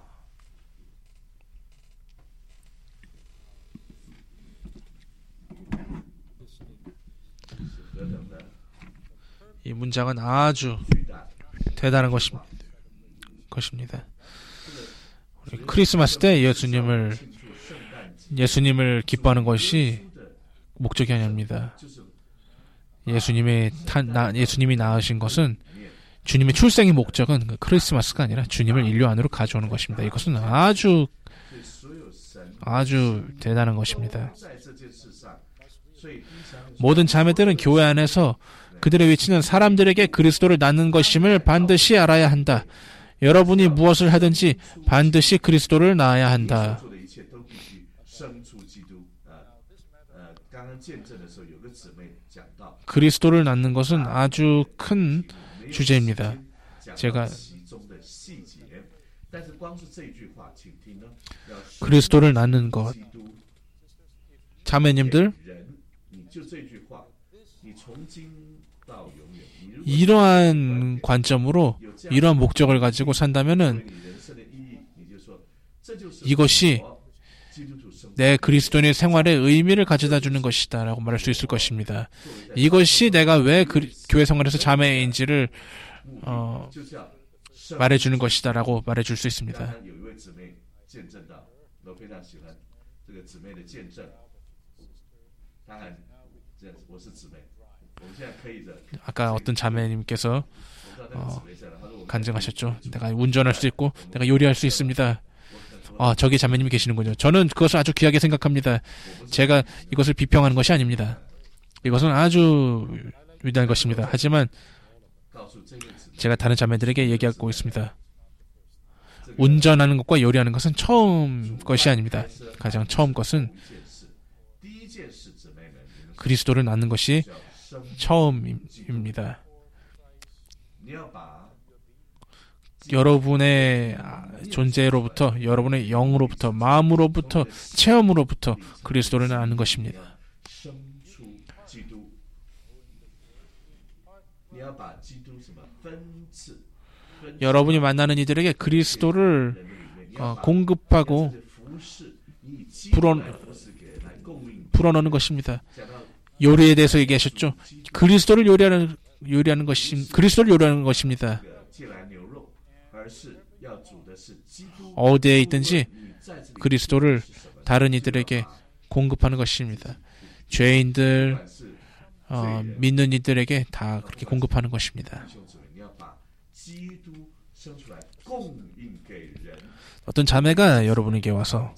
이 문장은 아주 대단한 것입니다. 것입니다. 우리 크리스마스 때 예수님을 예수님을 기뻐하는 것이 목적이 아닙니다. 예수님의 탄, 나, 예수님이 낳으신 것은 주님의 출생의 목적은 그 크리스마스가 아니라 주님을 인류 안으로 가져오는 것입니다. 이것은 아주 아주 대단한 것입니다. 모든 자매들은 교회 안에서 그들의 위치는 사람들에게 그리스도를 낳는 것임을 반드시 알아야 한다. 여러분이 무엇을 하든지 반드시 그리스도를 낳아야 한다. 그리스도를 낳는 것은 아주 큰 주제입니다. 제가 그리스도를 낳는 것, 자매님들, 이러한 관점으로 이러한 목적을 가지고 산다면은 이것이 내 그리스도인의 생활에 의미를 가져다 주는 것이다 라고 말할 수 있을 것입니다. 이것이 내가 왜 그, 교회 생활에서 자매인지를 어, 말해주는 것이다 라고 말해줄 수 있습니다. 아까 어떤 자매님께서 어, 간증하셨죠. 내가 운전할 수 있고 내가 요리할 수 있습니다. 아, 저기 자매님이 계시는군요. 저는 그것을 아주 귀하게 생각합니다. 제가 이것을 비평하는 것이 아닙니다. 이것은 아주 위대한 것입니다. 하지만 제가 다른 자매들에게 얘기하고 있습니다. 운전하는 것과 요리하는 것은 처음 것이 아닙니다. 가장 처음 것은 그리스도를 낳는 것이 처음입니다. 여러분의 존재로부터, 여러분의 영으로부터, 마음으로부터, 체험으로부터 그리스도를 아는 것입니다. 여러분이 만나는 이들에게 그리스도를 어, 공급하고 불어, 불어넣는 것입니다. 요리에 대해서 얘기하셨죠. 그리스도를 요리하는 요리하는 것이 그리스도를 요리하는 것입니다. 어디에 있든지 그리스도를 다른 이들에게 공급하는 것입니다. 죄인들, 어, 믿는 이들에게 다 그렇게 공급하는 것입니다. 어떤 자매가 여러분에게 와서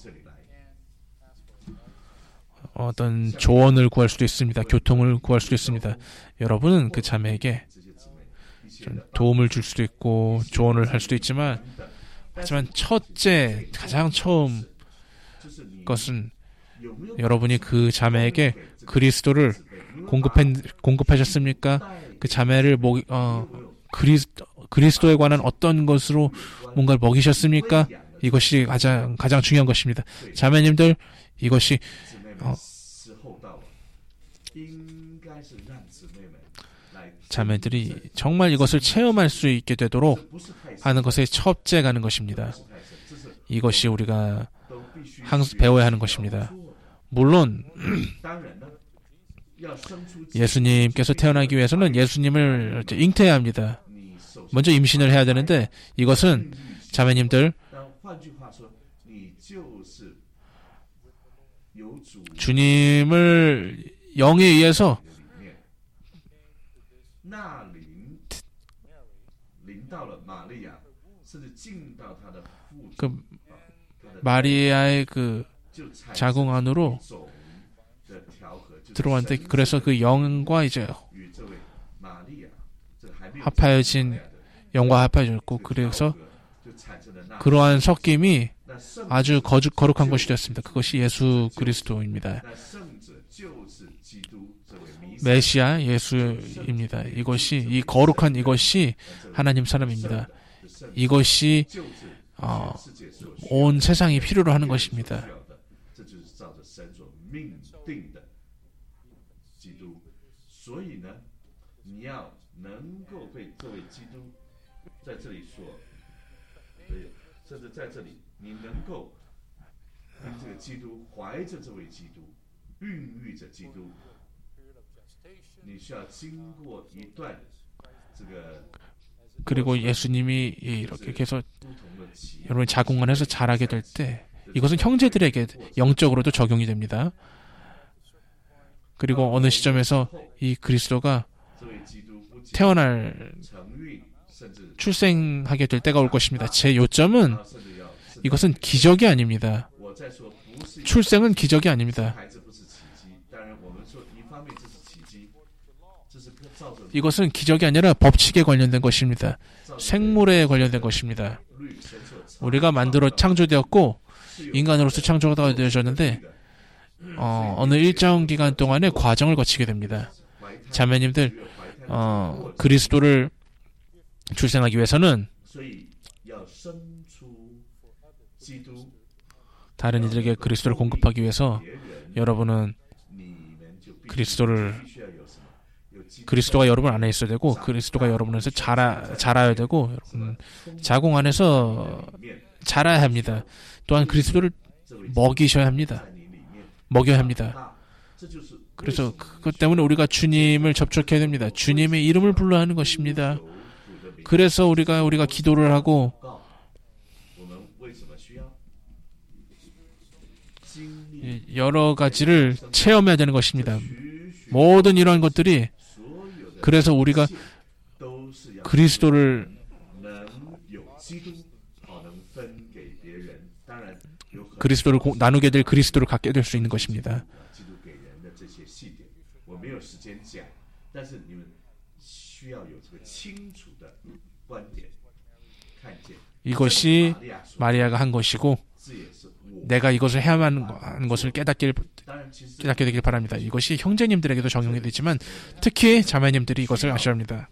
어떤 조언을 구할 수도 있습니다. 교통을 구할 수도 있습니다. 여러분은 그 자매에게 좀 도움을 줄 수도 있고 조언을 할 수도 있지만 하지만 첫째, 가장 처음 것은 여러분이 그 자매에게 그리스도를 공급해, 공급하셨습니까? 그 자매를 먹, 어, 그리스, 그리스도에 관한 어떤 것으로 뭔가를 먹이셨습니까? 이것이 가장, 가장 중요한 것입니다. 자매님들, 이것이, 어, 자매들이 정말 이것을 체험할 수 있게 되도록 하는 것에 첫째 가는 것입니다. 이것이 우리가 항상 배워야 하는 것입니다. 물론 예수님께서 태어나기 위해서는 예수님을 잉태해야 합니다. 먼저 임신을 해야 되는데 이것은 자매님들 주님을 영에 의해서 그 마리아의 그 자궁 안으로 들어왔는데 그래서 그 영과 이제 합하여진 영과 합하여졌고 그래서 그러한 섞임이 아주 거룩, 거룩한 것이 되었습니다. 그것이 예수 그리스도입니다. 메시아 예수입니다. 이것이 이 거룩한 이것이 하나님 사람입니다. 이것이 어, 온 세상이 필요로 하는 것입니다. 그리고 예수님이 이렇게 해서 여러분 자궁 안에서 자라게 될 때 이것은 형제들에게 영적으로도 적용이 됩니다. 그리고 어느 시점에서 이 그리스도가 태어날 출생하게 될 때가 올 것입니다. 제 요점은 이것은 기적이 아닙니다. 출생은 기적이 아닙니다. 이것은 기적이 아니라 법칙에 관련된 것입니다. 생물에 관련된 것입니다. 우리가 만들어 창조되었고 인간으로서 창조가 되어졌는데 어, 어느 일정 기간 동안의 과정을 거치게 됩니다. 자매님들 어, 그리스도를 출생하기 위해서는 다른 이들에게 그리스도를 공급하기 위해서 여러분은 그리스도를 그리스도가 여러분 안에 있어야 되고 그리스도가 여러분에서 자라, 자라야 되고 여러분 자궁 안에서 자라야 합니다. 또한 그리스도를 먹이셔야 합니다. 먹여야 합니다. 그래서 그것 때문에 우리가 주님을 접촉해야 됩니다. 주님의 이름을 불러야 하는 것입니다. 그래서 우리가 우리가 기도를 하고 여러 가지를 체험해야 되는 것입니다. 모든 이러한 것들이 그래서 우리가 그리스도를 그리스도를 고, 나누게 될 그리스도를 갖게 될 수 있는 것입니다. 이것이 마리아가 한 것이고 내가 이것을 해야만 하는 것을 깨닫길, 깨닫게 되길 바랍니다. 이것이 형제님들에게도 적용이 되지만 특히 자매님들이 이것을 아셔야 합니다.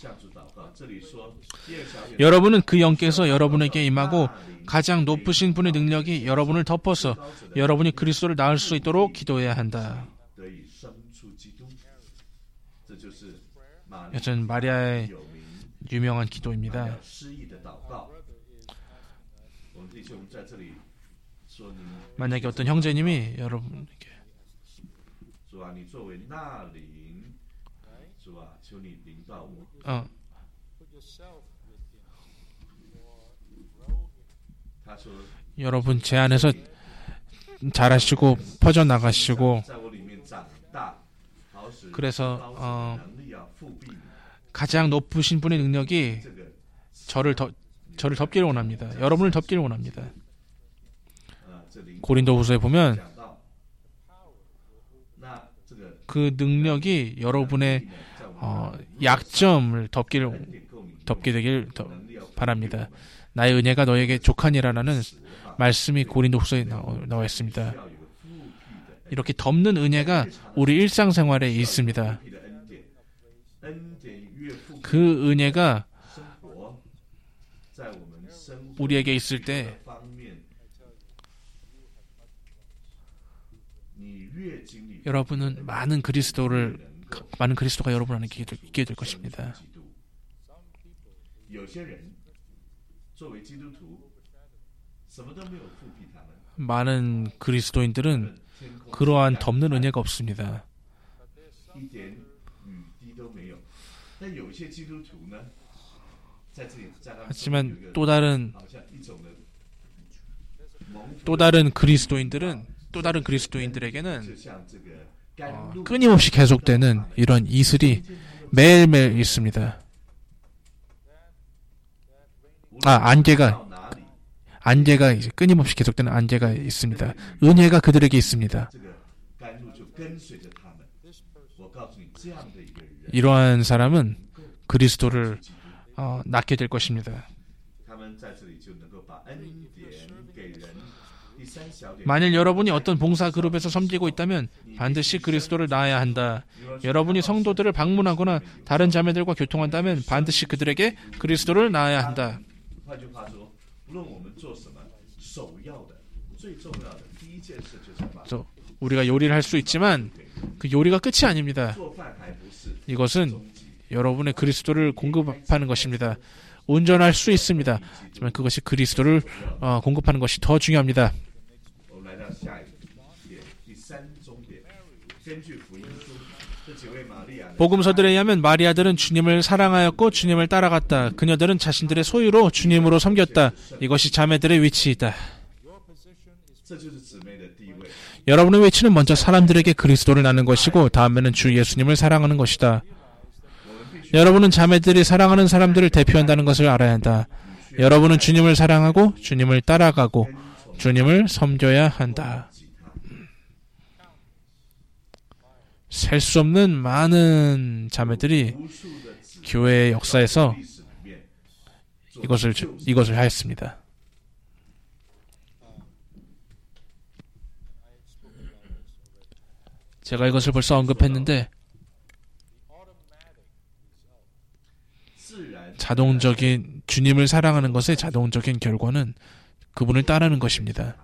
여러분은 그 영께서 여러분에게 임하고 가장 높으신 분의 능력이 여러분을 덮어서 여러분이 그리스도를 낳을 수 있도록 기도해야 한다. 여전 마리아의 유명한 기도입니다. 만약에 어떤 형제님이 여러분에게 어, 여러분 제 안에서 자라시고 퍼져나가시고 그래서 어, 가장 높으신 분의 능력이 저를 더, 저를 덮기를 원합니다. 여러분을 덮기를 원합니다. 고린도후서에 보면 그 능력이 여러분의 어, 약점을 덮기를 덮게 되길 바랍니다. 나의 은혜가 너에게 족하니라라는 말씀이 고린도후서에 나와 있습니다. 이렇게 덮는 은혜가 우리 일상생활에 있습니다. 그 은혜가 우리에게 있을 때 여러분은 많은 그리스도를 많은 그리스도가 여러분 안에 있게 될 것입니다. 많은 그리스도인들은 그러한 덮는 은혜가 없습니다. 하지만 또 다른 또 다른 그리스도인들은 또 다른 그리스도인들에게는 어, 끊임없이 계속되는 이런 이슬이 매일매일 있습니다. 아, 안개가 안개가 이제 끊임없이 계속되는 안개가 있습니다. 은혜가 그들에게 있습니다. 이러한 사람은 그리스도를 어, 낳게 될 것입니다. 만일 여러분이 어떤 봉사 그룹에서 섬기고 있다면 반드시 그리스도를 낳아야 한다. 여러분이 성도들을 방문하거나 다른 자매들과 교통한다면 반드시 그들에게 그리스도를 낳아야 한다. 그래서 우리가 요리를 할 수 있지만 그 요리가 끝이 아닙니다. 이것은 여러분의 그리스도를 공급하는 것입니다. 운전할 수 있습니다. 하지만 그것이 그리스도를 어, 공급하는 것이 더 중요합니다. 복음서들에 의하면 마리아들은 주님을 사랑하였고 주님을 따라갔다. 그녀들은 자신들의 소유로 주님으로 섬겼다. 이것이 자매들의 위치이다. 여러분의 위치는 먼저 사람들에게 그리스도를 낳는 것이고 다음에는 주 예수님을 사랑하는 것이다. 여러분은 자매들이 사랑하는 사람들을 대표한다는 것을 알아야 한다. 여러분은 주님을 사랑하고 주님을 따라가고 주님을 섬겨야 한다. 셀 수 없는 많은 자매들이 교회의 역사에서 이것을 이것을 하였습니다. 제가 이것을 벌써 언급했는데 자동적인 주님을 사랑하는 것의 자동적인 결과는 그분을 따르는 것입니다.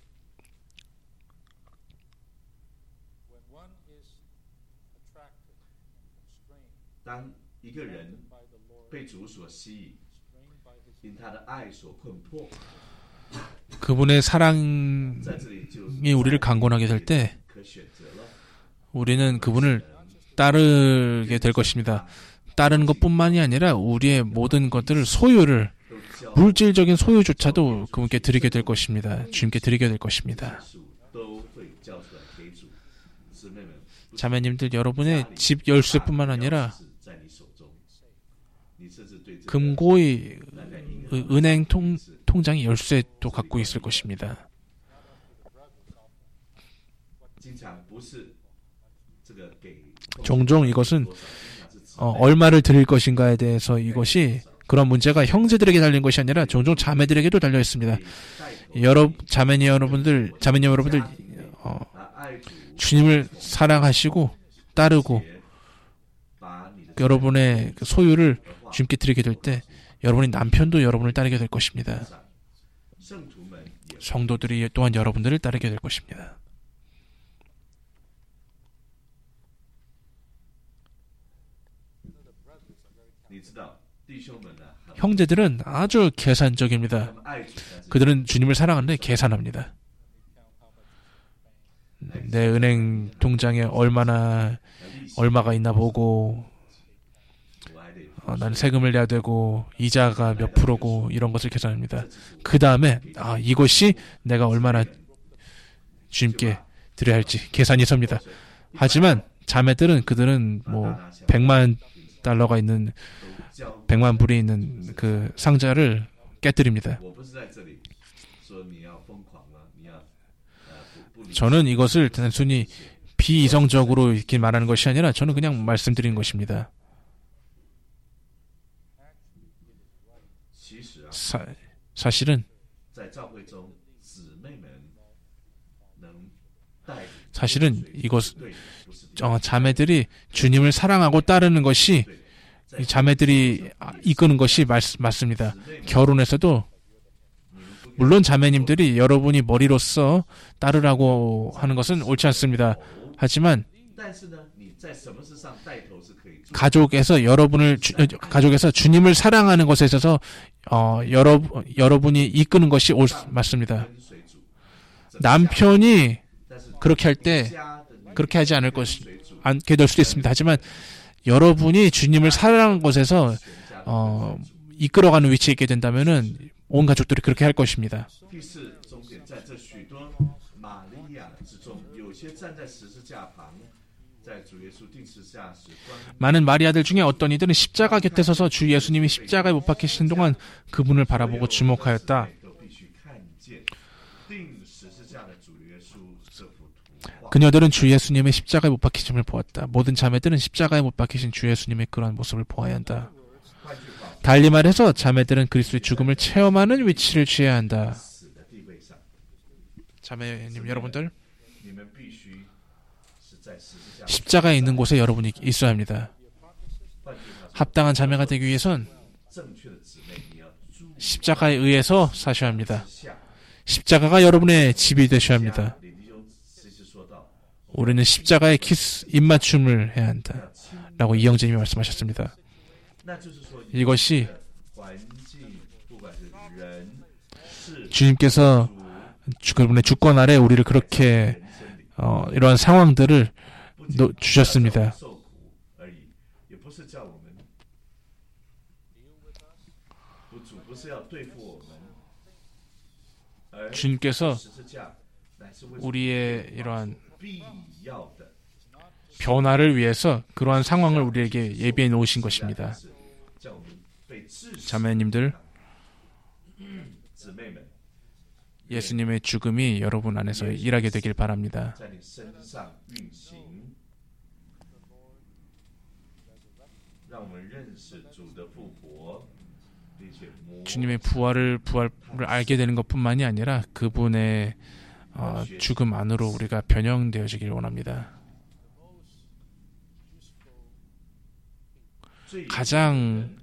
그분의 사랑이 우리를 강권하게 될 때 우리는 그분을 따르게 될 것입니다. 따르는 것뿐만이 아니라 우리의 모든 것들을 소유를 물질적인 소유조차도 그분께 드리게 될 것입니다. 주님께 드리게 될 것입니다. 자매님들, 여러분의 집 열쇠뿐만 아니라 금고의 은행 통, 통장의 열쇠도 갖고 있을 것입니다. 종종 이것은 어, 얼마를 드릴 것인가에 대해서 이것이 그런 문제가 형제들에게 달린 것이 아니라 종종 자매들에게도 달려 있습니다. 여러 자매님 여러분들, 자매님 여러분들 어, 주님을 사랑하시고 따르고 여러분의 소유를 주님께 드리게 될 때 여러분의 남편도 여러분을 따르게 될 것입니다. 성도들이 또한 여러분들을 따르게 될 것입니다. 형제들은 아주 계산적입니다. 그들은 주님을 사랑하는데 계산합니다. 내 은행 통장에 얼마나 얼마가 있나 보고 어, 난 세금을 내야 되고 이자가 몇 프로고 이런 것을 계산합니다. 그 다음에 아, 이것이 내가 얼마나 주님께 드려야 할지 계산이 섭니다. 하지만 자매들은 그들은 뭐 백만 달러가 있는 백만 불이 있는 그 상자를 깨뜨립니다. 저는 이것을 단순히 비이성적으로 이렇게 말하는 것이 아니라 저는 그냥 말씀드리는 것입니다. 사, 사실은 사실은 이것 어, 자매들이 주님을 사랑하고 따르는 것이 자매들이 이끄는 것이 맞, 맞습니다. 결혼에서도 물론 자매님들이 여러분이 머리로서 따르라고 하는 것은 옳지 않습니다. 하지만 가족에서 여러분을 주, 가족에서 주님을 사랑하는 것에 있어서 어, 여러, 여러분이 이끄는 것이 옳, 맞습니다. 남편이 그렇게 할 때 그렇게 하지 않을 것이 않게 될 수도 있습니다. 하지만 여러분이 주님을 사랑하는 것에서 어, 이끌어가는 위치에 있게 된다면은 온 가족들이 그렇게 할 것입니다. 많은 마리아들 중에 어떤 이들은 십자가 곁에 서서 주 예수님이 십자가에 못 박히신 동안 그분을 바라보고 주목하였다. 그녀들은 주 예수님의 십자가에 못 박히심을 보았다. 모든 자매들은 십자가에 못 박히신 주 예수님의 그러한 모습을 보아야 한다. 달리 말해서 자매들은 그리스도의 죽음을 체험하는 위치를 취해야 한다. 자매님 여러분들, 십자가에 있는 곳에 여러분이 있어야 합니다. 합당한 자매가 되기 위해선 십자가에 의해서 사셔야 합니다. 십자가가 여러분의 집이 되셔야 합니다. 우리는 십자가에 키스, 입맞춤을 해야 한다. 라고 이영재님이 말씀하셨습니다. 이것이 주님께서 그분의 주권 아래 우리를 그렇게 어, 이러한 상황들을 노, 주셨습니다. 주님께서 우리의 이러한 변화를 위해서 그러한 상황을 우리에게 예비해 놓으신 것입니다. 자매님들, 예수님의 죽음이 여러분 안에서 일하게 되길 바랍니다. 주님의 부활을 부활을 알게 되는 것뿐만이 아니라 그분의 어, 죽음 안으로 우리가 변형되어지길 원합니다. 가장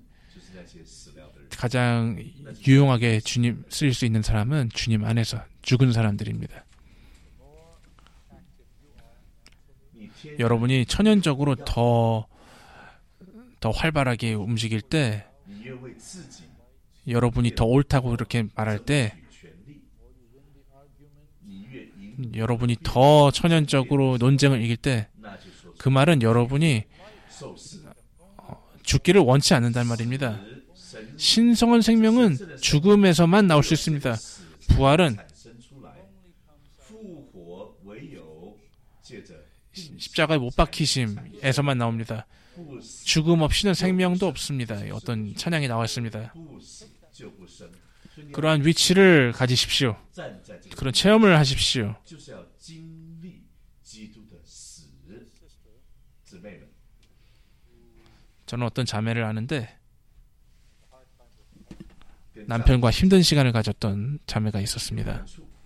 가장 유용하게 주님 쓰일 수 있는 사람은 주님 안에서 죽은 사람들입니다. 여러분이 천연적으로 더, 더 활발하게 움직일 때, 여러분이 더 옳다고 이렇게 말할 때, 여러분이 더 천연적으로 논쟁을 이길 때, 그 말은 여러분이 죽기를 원치 않는단 말입니다. 신성한 생명은 죽음에서만 나올 수 있습니다. 부활은 십자가에 못 박히심에서만 나옵니다. 죽음 없이는 생명도 없습니다. 어떤 찬양이 나왔습니다. 그러한 위치를 가지십시오. 그런 체험을 하십시오. 저는 어떤 자매를 아는데 남편과 힘든 시간을 가졌던 자매가 있었습니다.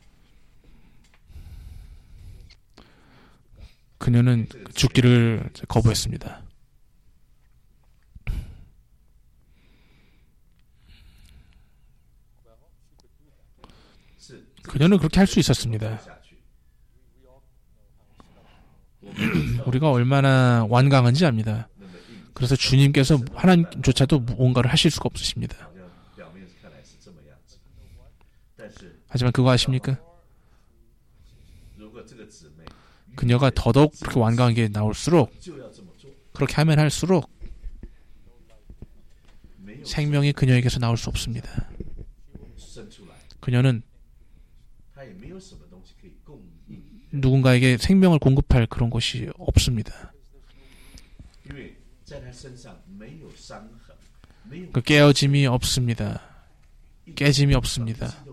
그녀는 죽기를 거부했습니다. 그녀는 그렇게 할 수 있었습니다. 우리가 얼마나 완강한지 압니다. 그래서 주님께서 하나님조차도 무언가를 하실 수가 없으십니다. 하지만 그거 아십니까? 그녀가 더더욱 그렇게 완강하게 나올수록, 그렇게 하면 할수록 생명이 그녀에게서 나올 수 없습니다. 그녀는 누군가에게 생명을 공급할 그런 것이 없습니다. 그 깨어짐이 없습니다. 깨짐이 없습니다.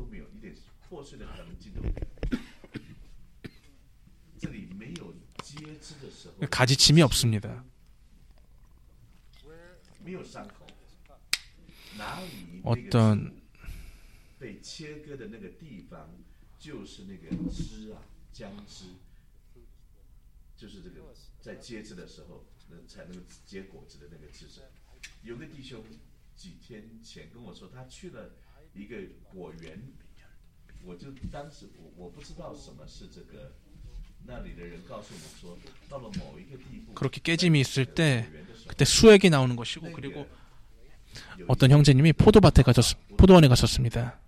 가지침이 없습니다. 어떤 그렇게 깨짐이 있을 때 그때 수액이 나오는 것이고, 그리고 어떤 형제님이 포도밭에 가셨, 포도원에 가셨습니다.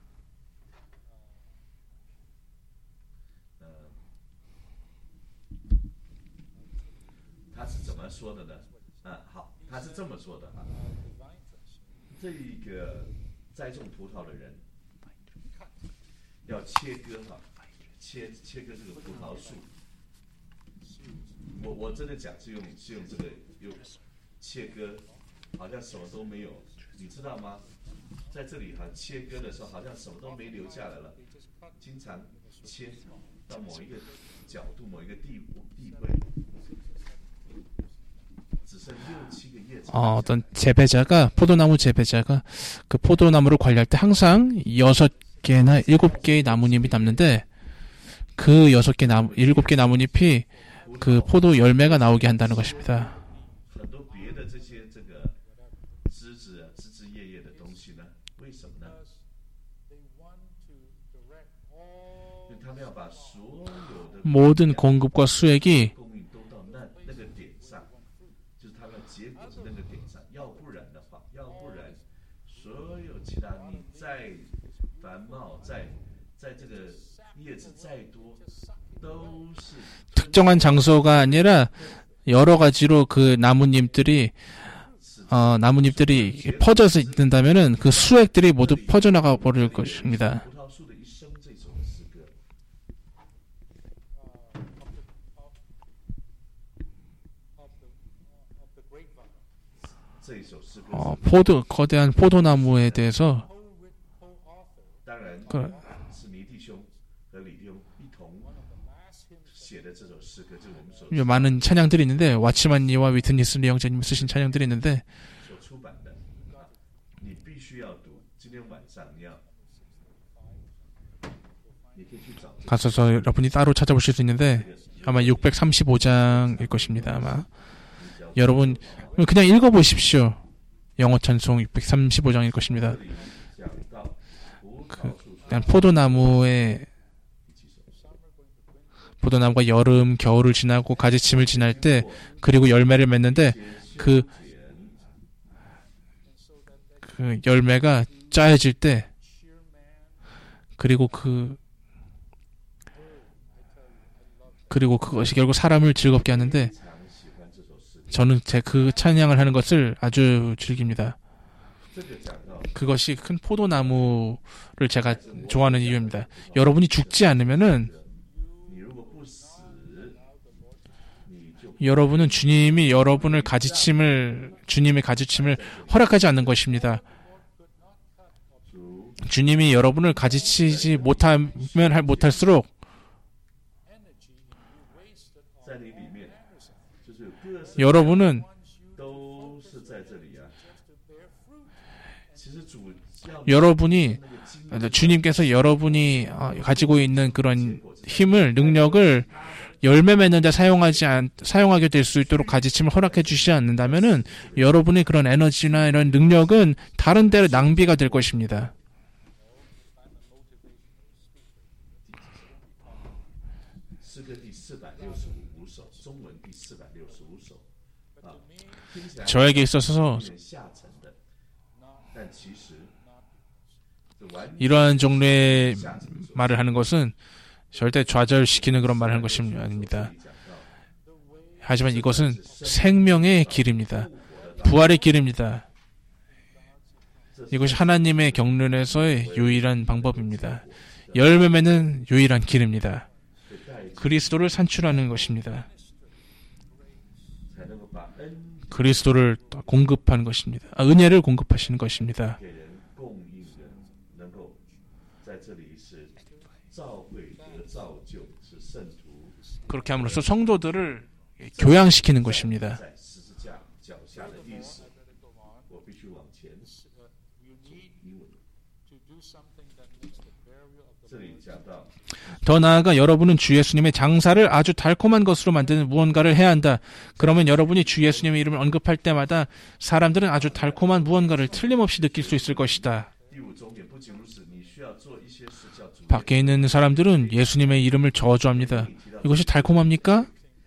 어, 어떤 재배자가, 포도나무 재배자가 그 포도나무를 관리할 때 항상 여섯 개나 일곱 개의 나뭇잎이 남는데, 그 여섯 개 나무, 일곱 개 나뭇잎이 그 포도 열매가 나오게 한다는 것입니다. 모든 공급과 수액이 특정한 장소가 아니라 여러 가지로 그 나뭇잎들이 어, 나뭇잎들이 퍼져서 있는다면은 그 수액들이 모두 퍼져나가 버릴 것입니다. 어, 포도 거대한 포도나무에 대해서 그, 많은 찬양들이 있는데, 와치만니와 위트니스리 형제님 쓰신 찬양들이 있는데, 가서서 여러분이 따로 찾아보실 수 있는데 아마 육백삼십오 장일 것입니다. 아마 여러분 그냥 읽어보십시오. 영어 찬송 육백삼십오 장일 것입니다. 그 그냥 포도나무에 포도나무가 여름, 겨울을 지나고 가지침을 지날 때, 그리고 열매를 맺는데 그, 그 열매가 짜여질 때, 그리고 그 그리고 그것이 결국 사람을 즐겁게 하는데, 저는 제 그 찬양을 하는 것을 아주 즐깁니다. 그것이 큰 포도나무를 제가 좋아하는 이유입니다. 여러분이 죽지 않으면은, 여러분은 주님이 여러분을 가지침을, 주님의 가지침을 허락하지 않는 것입니다. 주님이 여러분을 가지치지 못하면 못할수록 여러분은 여러분이 주님께서 여러분이 가지고 있는 그런 힘을, 능력을 열매 맺는 데 사용하지 않, 사용하게 될 수 있도록 가지침을 허락해 주시지 않는다면은 여러분의 그런 에너지나 이런 능력은 다른 데로 낭비가 될 것입니다. 저에게 있어서 이러한 종류의 말을 하는 것은 절대 좌절시키는 그런 말을 하는 것이 아닙니다. 하지만 이것은 생명의 길입니다. 부활의 길입니다. 이것이 하나님의 경륜에서의 유일한 방법입니다. 열매 맺는 유일한 길입니다. 그리스도를 산출하는 것입니다. 그리스도를 공급하는 것입니다. 아, 은혜를 공급하시는 것입니다. 그렇게 함으로써 성도들을 교양시키는 것입니다. 더 나아가 여러분은 주 예수님의 장사를 아주 달콤한 것으로 만드는 무언가를 해야 한다. 그러면 여러분이 주 예수님의 이름을 언급할 때마다 사람들은 아주 달콤한 무언가를 틀림없이 느낄 수 있을 것이다. 밖에 있는 사람들은 예수님의 이름을 저주합니다. 이것이 달콤합니까?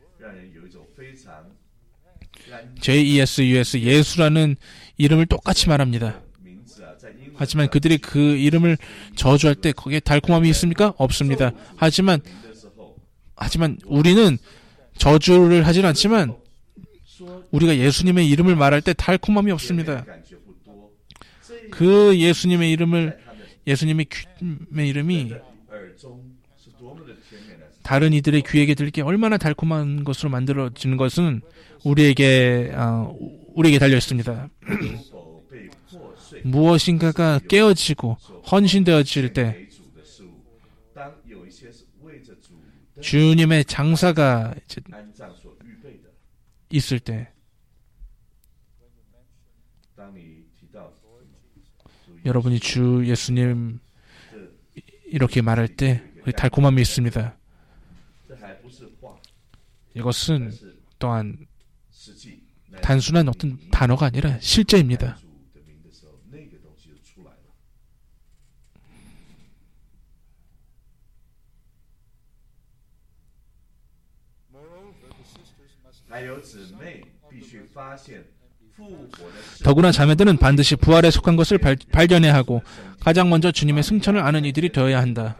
제이에스유에스 예수라는 이름을 똑같이 말합니다. 하지만 그들이 그 이름을 저주할 때 거기에 달콤함이 있습니까? 없습니다. 하지만 하지만 우리는 저주를 하진 않지만 우리가 예수님의 이름을 말할 때 달콤함이 없습니다. 그 예수님의 이름을 예수님의 귀의 이름이 다른 이들의 귀에게 들게 얼마나 달콤한 것으로 만들어지는 것은 우리에게 어, 우리에게 달려 있습니다. 무엇인가가 깨어지고 헌신되어질 때 주님의 장사가 있을 때 여러분이 주 예수님 이렇게 말할 때 달콤함이 있습니다. 이것은 또한 단순한 어떤 단어가 아니라 실제입니다. 더구나 자매들은 반드시 부활에 속한 것을 발, 발견해야 하고 가장 먼저 주님의 승천을 아는 이들이 되어야 한다.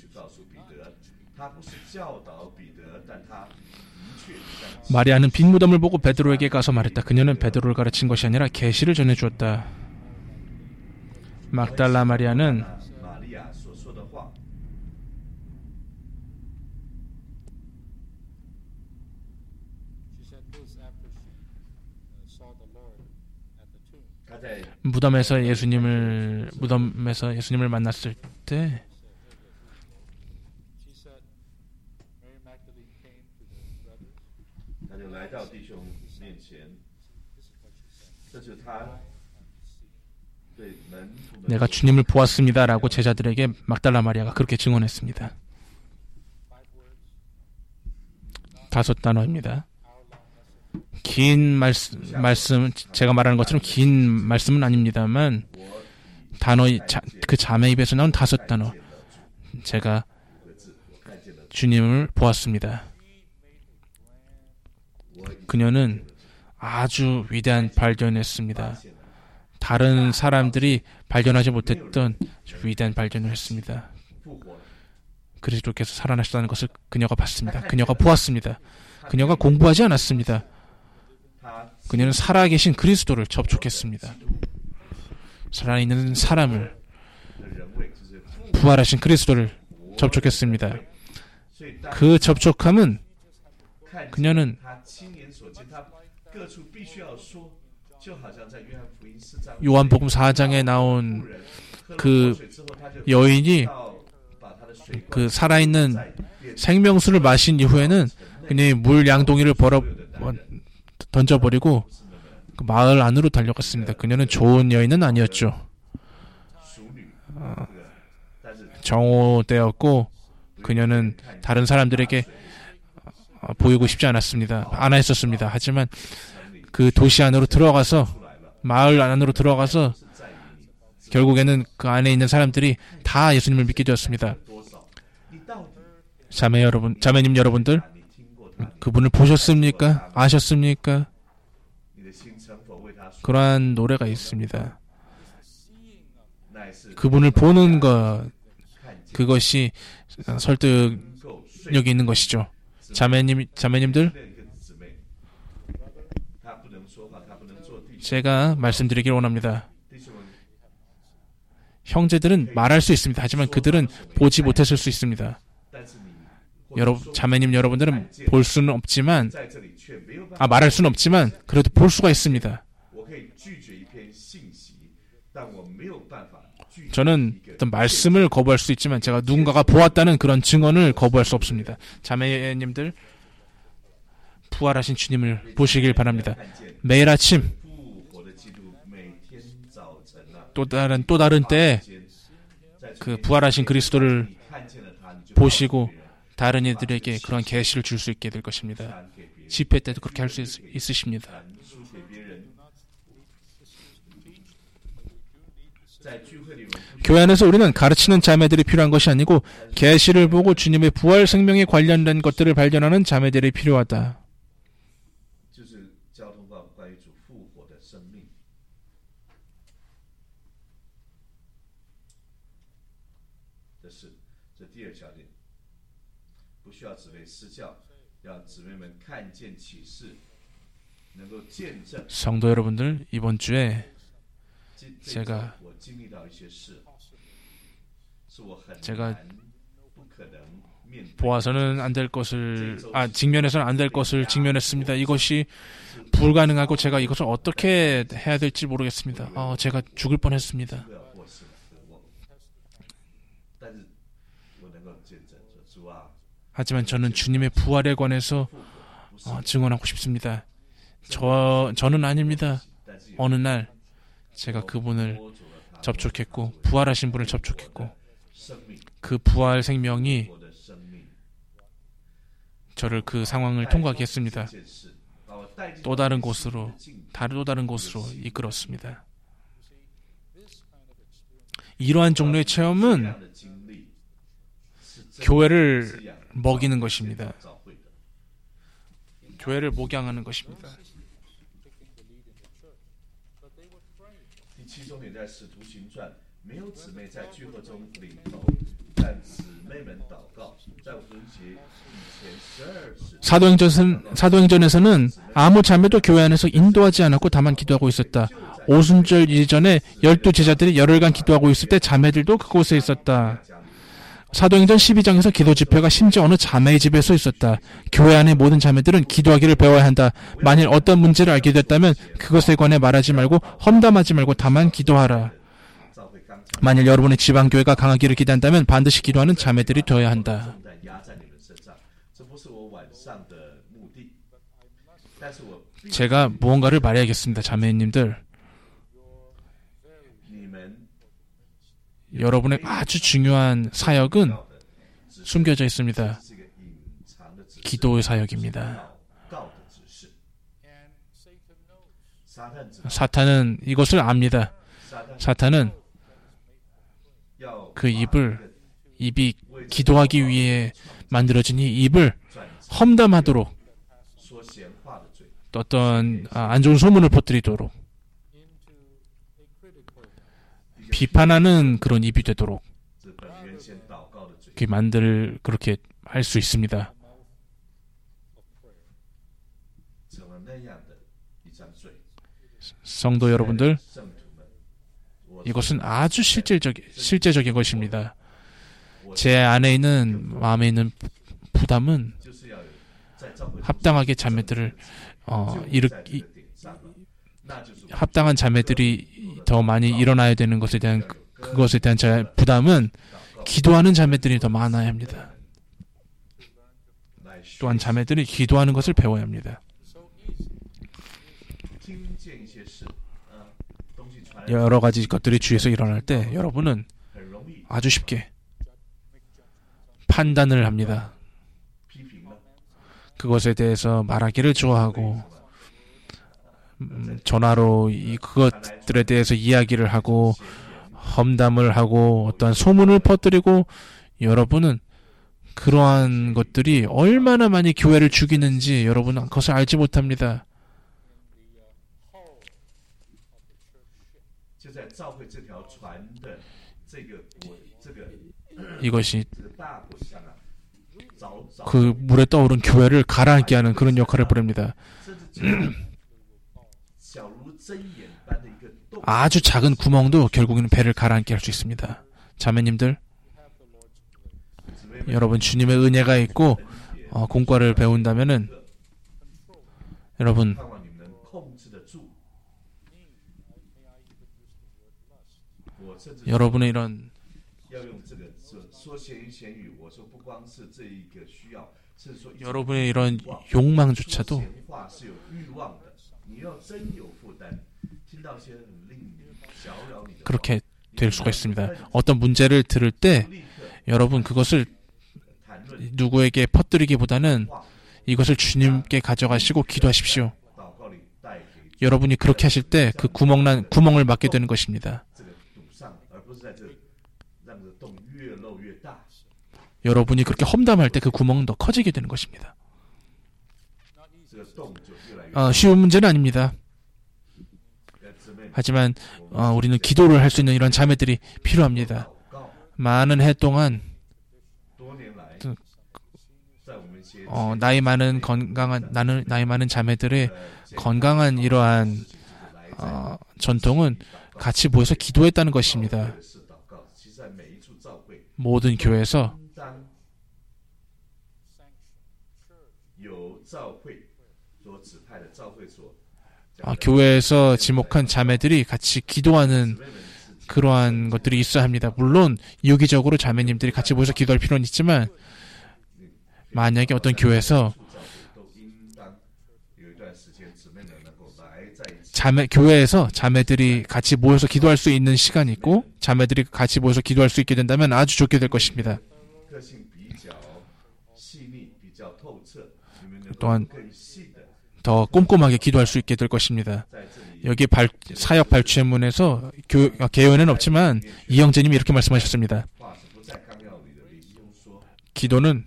마리아는 빈 무덤을 보고 베드로에게 가서 말했다. 그녀는 베드로를 가르친 것이 아니라 계시를 전해주었다. 막달라 마리아는 무덤에서 예수님을 무덤에서 예수님을 만났을 때 내가 주님을 보았습니다라고 제자들에게 막달라 마리아가 그렇게 증언했습니다. 다섯 단어입니다. 긴 말씀, 말씀, 제가 말하는 것처럼 긴 말씀은 아닙니다만 단어, 자, 그 자매 입에서 나온 다섯 단어. 제가 주님을 보았습니다. 그녀는 아주 위대한 발견했습니다. 다른 사람들이 발견하지 못했던 위대한 발견을 했습니다. 그리스도께서 살아나셨다는 것을 그녀가 봤습니다. 그녀가 보았습니다. 그녀가 공부하지 않았습니다. 그녀는 살아계신 그리스도를 접촉했습니다. 살아있는 사람을, 부활하신 그리스도를 접촉했습니다. 그 접촉함은 그녀는 요한복음 사 장에 나온 그 여인이 그 살아있는 생명수를 마신 이후에는 그녀의 물 양동이를 벌어 던져버리고 그 마을 안으로 달려갔습니다. 그녀는 좋은 여인은 아니었죠. 어, 정오되었고 그녀는 다른 사람들에게 어, 보이고 싶지 않았습니다. 안 했었습니다. 하지만 그 도시 안으로 들어가서 마을 안으로 들어가서 결국에는 그 안에 있는 사람들이 다 예수님을 믿게 되었습니다. 자매 여러분, 자매님 여러분들, 그분을 보셨습니까? 아셨습니까? 그러한 노래가 있습니다. 그분을 보는 것, 그것이 설득력이 있는 것이죠. 자매님, 자매님들, 제가 말씀드리길 원합니다. 형제들은 말할 수 있습니다. 하지만 그들은 보지 못했을 수 있습니다. 여러분, 자매님 여러분들은 볼 수는 없지만, 아 말할 수는 없지만 그래도 볼 수가 있습니다. 저는 어떤 말씀을 거부할 수 있지만 제가 누군가가 보았다는 그런 증언을 거부할 수 없습니다. 자매님들, 부활하신 주님을 보시길 바랍니다. 매일 아침 또 다른 또 다른 때에 그 부활하신 그리스도를 보시고 다른 이들에게 그런 계시를 줄 수 있게 될 것입니다. 집회 때도 그렇게 할 수 있으십니다. 교회 안에서 우리는 가르치는 자매들이 필요한 것이 아니고 계시를 보고 주님의 부활 생명에 관련된 것들을 발견하는 자매들이 필요하다. 성도 여러분들, 이번 주에 제가 제가 보아서는 안 될 것을 아 직면해서는 안 될 것을 직면했습니다. 이것이 불가능하고 제가 이것을 어떻게 해야 될지 모르겠습니다. 어, 제가 죽을 뻔했습니다. 하지만 저는 주님의 부활에 관해서 어, 증언하고 싶습니다. 저, 저는 아닙니다. 어느 날 제가 그분을 접촉했고 부활하신 분을 접촉했고 그 부활 생명이 저를 그 상황을 통과하게 했습니다. 또 다른 곳으로 다른 또 다른 곳으로 이끌었습니다. 이러한 종류의 체험은 교회를 먹이는 것입니다. 교회를 목양하는 것입니다. 사도행전, 사도행전에서는 아무 자매도 교회 안에서 인도하지 않았고 다만 기도하고 있었다. 오순절 이전에 열두 제자들이 열흘간 기도하고 있을 때 자매들도 그곳에 있었다. 사도행전 십이 장에서 기도 집회가 심지어 어느 자매의 집에서 있었다. 교회 안의 모든 자매들은 기도하기를 배워야 한다. 만일 어떤 문제를 알게 됐다면 그것에 관해 말하지 말고 험담하지 말고 다만 기도하라. 만일 여러분의 지방교회가 강하기를 기대한다면 반드시 기도하는 자매들이 되어야 한다. 제가 무언가를 말해야겠습니다. 자매님들, 여러분의 아주 중요한 사역은 숨겨져 있습니다. 기도의 사역입니다. 사탄은 이것을 압니다. 사탄은 그 입을 입이 기도하기 위해 만들어진 이 입을 험담하도록, 어떤 안 좋은 소문을 퍼뜨리도록, 비판하는 그런 입이 되도록 그렇게 만들 그렇게 할 수 있습니다. 성도 여러분들, 이것은 아주 실질적 실제적인 것입니다. 제 안에 있는 마음에 있는 부담은 합당하게 자매들을 어, 일으키 합당한 자매들이 더 많이 일어나야 되는 것에 대한 그것에 대한 제 부담은 기도하는 자매들이 더 많아야 합니다. 또한 자매들이 기도하는 것을 배워야 합니다. 여러 가지 것들이 주위에서 일어날 때 여러분은 아주 쉽게 판단을 합니다. 그것에 대해서 말하기를 좋아하고 음, 전화로 이 그것들에 대해서 이야기를 하고 험담을 하고 어떠한 소문을 퍼뜨리고, 여러분은 그러한 것들이 얼마나 많이 교회를 죽이는지 여러분은 그것을 알지 못합니다. 이것이 그 물에 떠오른 교회를 가라앉게 하는 그런 역할을 벌입니다. 아주 작은 구멍도 결국에는 배를 가라앉게 할 수 있습니다. 자매님들, 여러분 주님의 은혜가 있고 어, 공과를 배운다면은 여러분 여러분의 이런 여러분의 이런 욕망조차도 그렇게 될 수가 있습니다. 어떤 문제를 들을 때 여러분 그것을 누구에게 퍼뜨리기보다는 이것을 주님께 가져가시고 기도하십시오. 여러분이 그렇게 하실 때 그 구멍난 구멍을 막게 되는 것입니다. 여러분이 그렇게 험담할 때 그 구멍은 더 커지게 되는 것입니다. 어, 쉬운 문제는 아닙니다. 하지만 어, 우리는 기도를 할 수 있는 이런 자매들이 필요합니다. 많은 해 동안 어, 나이 많은 건강한 나는 나이 많은 자매들의 건강한 이러한 어, 전통은 같이 모여서 기도했다는 것입니다. 모든 교회에서 아, 교회에서 지목한 자매들이 같이 기도하는 그러한 것들이 있어야 합니다. 물론 유기적으로 자매님들이 같이 모여서 기도할 필요는 있지만 만약에 어떤 교회에서 자매 교회에서 자매들이 같이 모여서 기도할 수 있는 시간이 있고 자매들이 같이 모여서 기도할 수 있게 된다면 아주 좋게 될 것입니다. 또한 더 꼼꼼하게 기도할 수 있게 될 것입니다. 여기 발, 사역 발주문에서 개요는 없지만 이영재님이 이렇게 말씀하셨습니다. 기도는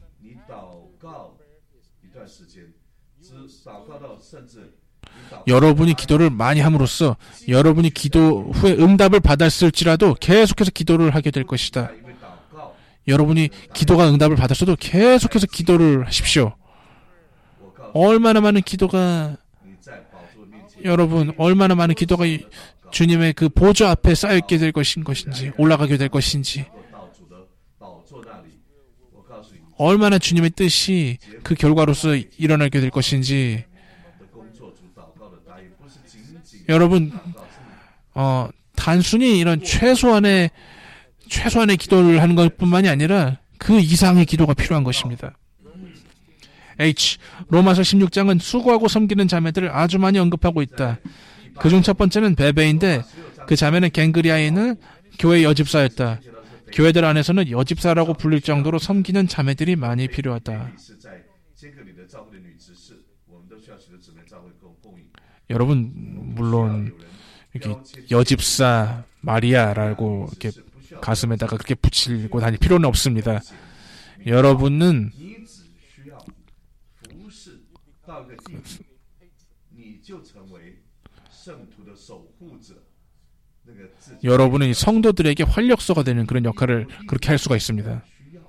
여러분이 기도를 많이 함으로써 여러분이 기도 후에 응답을 받았을지라도 계속해서 기도를 하게 될 것이다. 여러분이 기도가 응답을 받았어도 계속해서 기도를 하십시오. 얼마나 많은 기도가 여러분 얼마나 많은 기도가 주님의 그 보좌 앞에 쌓여있게 될 것인 것인지 올라가게 될 것인지 얼마나 주님의 뜻이 그 결과로서 일어나게 될 것인지 여러분 어, 단순히 이런 최소한의 최소한의 기도를 하는 것뿐만이 아니라 그 이상의 기도가 필요한 것입니다. H. 로마서 십육 장은 수고하고 섬기는 자매들을 아주 많이 언급하고 있다. 그중 첫 번째는 베베인데 그 자매는 갱그리아인은 교회 여집사였다. 교회들 안에서는 여집사라고 불릴 정도로 섬기는 자매들이 많이 필요하다. 여러분 물론 이렇게 여집사 마리아라고 이렇게 가슴에다가 그렇게 붙이고 다닐 필요는 없습니다. 여러분은 여러분은 성도들에게 활력소가 되는 그런 역할을 그렇게 할 수가 있습니다.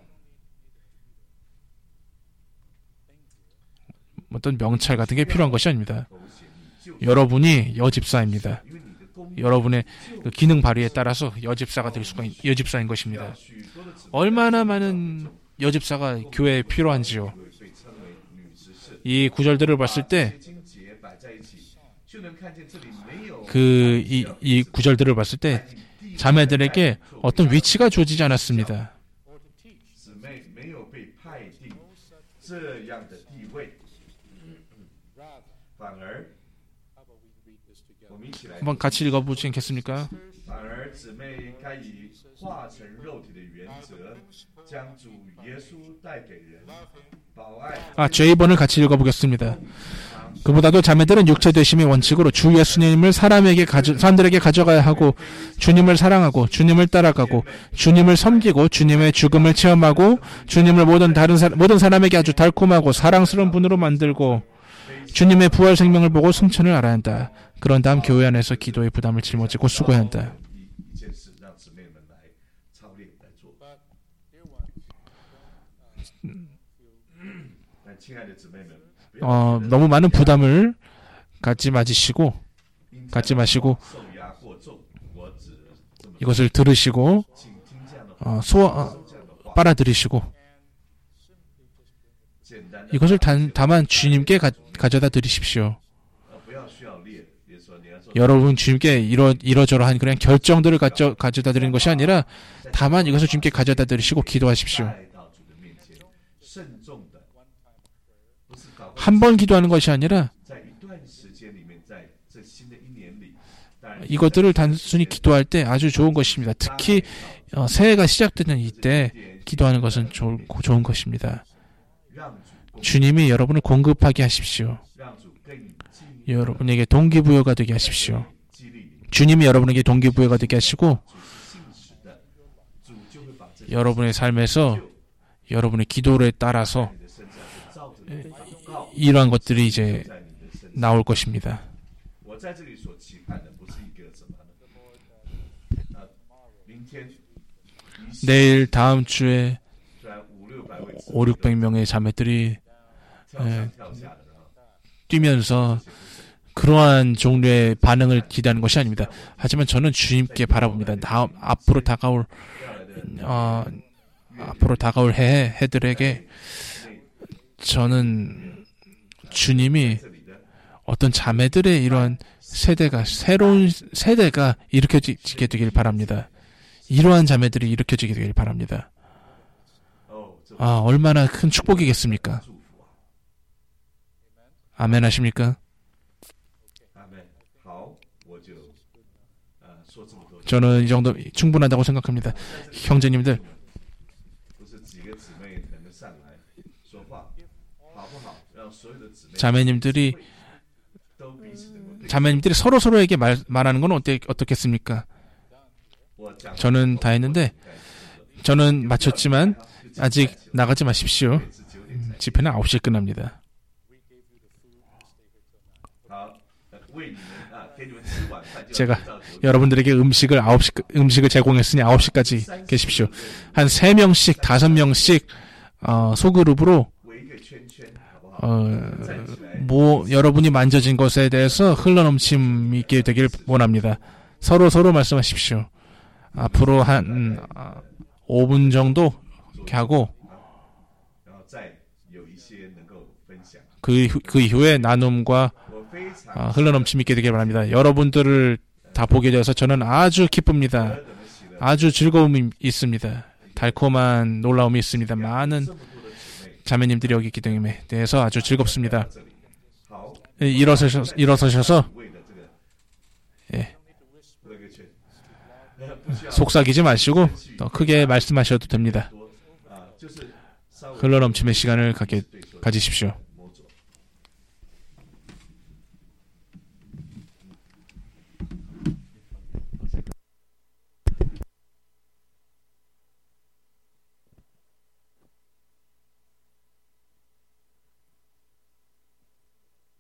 어떤 명찰 같은 게 필요한 것이 아닙니다. 여러분이 여집사입니다. 여러분의 그 기능 발휘에 따라서 여집사가 될 수가 있, 여집사인 것입니다. 얼마나 많은 여집사가 교회에 필요한지요. 이 구절들을 봤을 때 그 이 이 구절들을 봤을 때 자매들에게 어떤 위치가 주어지지 않았습니다. 한번 같이 읽어보시겠습니까? 아, 제이 번을 같이 읽어보겠습니다. 그보다도 자매들은 육체 되심의 원칙으로 주 예수님을 사람에게 가져, 사람들에게 가져가야 하고 주님을 사랑하고 주님을 따라가고 주님을 섬기고 주님의 죽음을 체험하고 주님을 모든 다른 사, 모든 사람에게 아주 달콤하고 사랑스러운 분으로 만들고 주님의 부활 생명을 보고 승천을 알아야 한다. 그런 다음 교회 안에서 기도의 부담을 짊어지고 수고해야 한다. 어, 너무 많은 부담을 갖지 마시고 갖지 마시고 이것을 들으시고 어, 소화 어, 빨아들이시고 이것을 단, 다만 주님께 가, 가져다 드리십시오. 여러분 주님께 이러, 이러저러한 그냥 결정들을 가져, 가져다 드리는 것이 아니라 다만 이것을 주님께 가져다 드리시고 기도하십시오. 한 번 기도하는 것이 아니라 이것들을 단순히 기도할 때 아주 좋은 것입니다. 특히 어, 새해가 시작되는 이때 기도하는 것은 조, 좋은 것입니다. 주님이 여러분을 공급하게 하십시오. 여러분에게 동기부여가 되게 하십시오. 주님이 여러분에게 동기부여가 되게 하시고 여러분의 삶에서 여러분의 기도에 따라서 이러한 것들이 이제 나올 것입니다. 내일 다음 주에 오륙백 명의 자매들이 에, 뛰면서 그러한 종류의 반응을 기대하는 것이 아닙니다. 하지만 저는 주님께 바라봅니다. 다음 앞으로 다가올 어, 앞으로 다가올 해 해들에게 저는 주님이 어떤 자매들의 이러한 세대가 새로운 세대가 일으켜지게 되길 바랍니다. 이러한 자매들이 일으켜지게 되길 바랍니다. 아, 얼마나 큰 축복이겠습니까? 아멘 하십니까? 저는 이 정도 충분하다고 생각합니다. 형제님들, 자매님들이 자매님들이 서로 서로에게 말, 말하는 건 어때, 어떻겠습니까? 저는 다 했는데 저는 마쳤지만 아직 나가지 마십시오. 집회는 아홉 시에 끝납니다. 제가 여러분들에게 음식을 아홉 시 음식을 제공했으니 아홉 시까지 계십시오. 한 세 명씩 다섯 명씩 어, 소그룹으로 어, 뭐 여러분이 만져진 것에 대해서 흘러넘침 있게 되길 원합니다. 서로 서로 말씀하십시오. 앞으로 한 어, 오 분 정도 이렇게 하고 그, 그 이후에 나눔과 어, 흘러넘침 있게 되길 바랍니다. 여러분들을 다 보게 되어서 저는 아주 기쁩니다. 아주 즐거움이 있습니다. 달콤한 놀라움이 있습니다. 많은 자매님들이 여기 있기 때문에 대해서 아주 즐겁습니다. 일어서셔서, 일어서셔서 예. 속삭이지 마시고 더 크게 말씀하셔도 됩니다. 흘러넘침의 시간을 갖게, 가지십시오.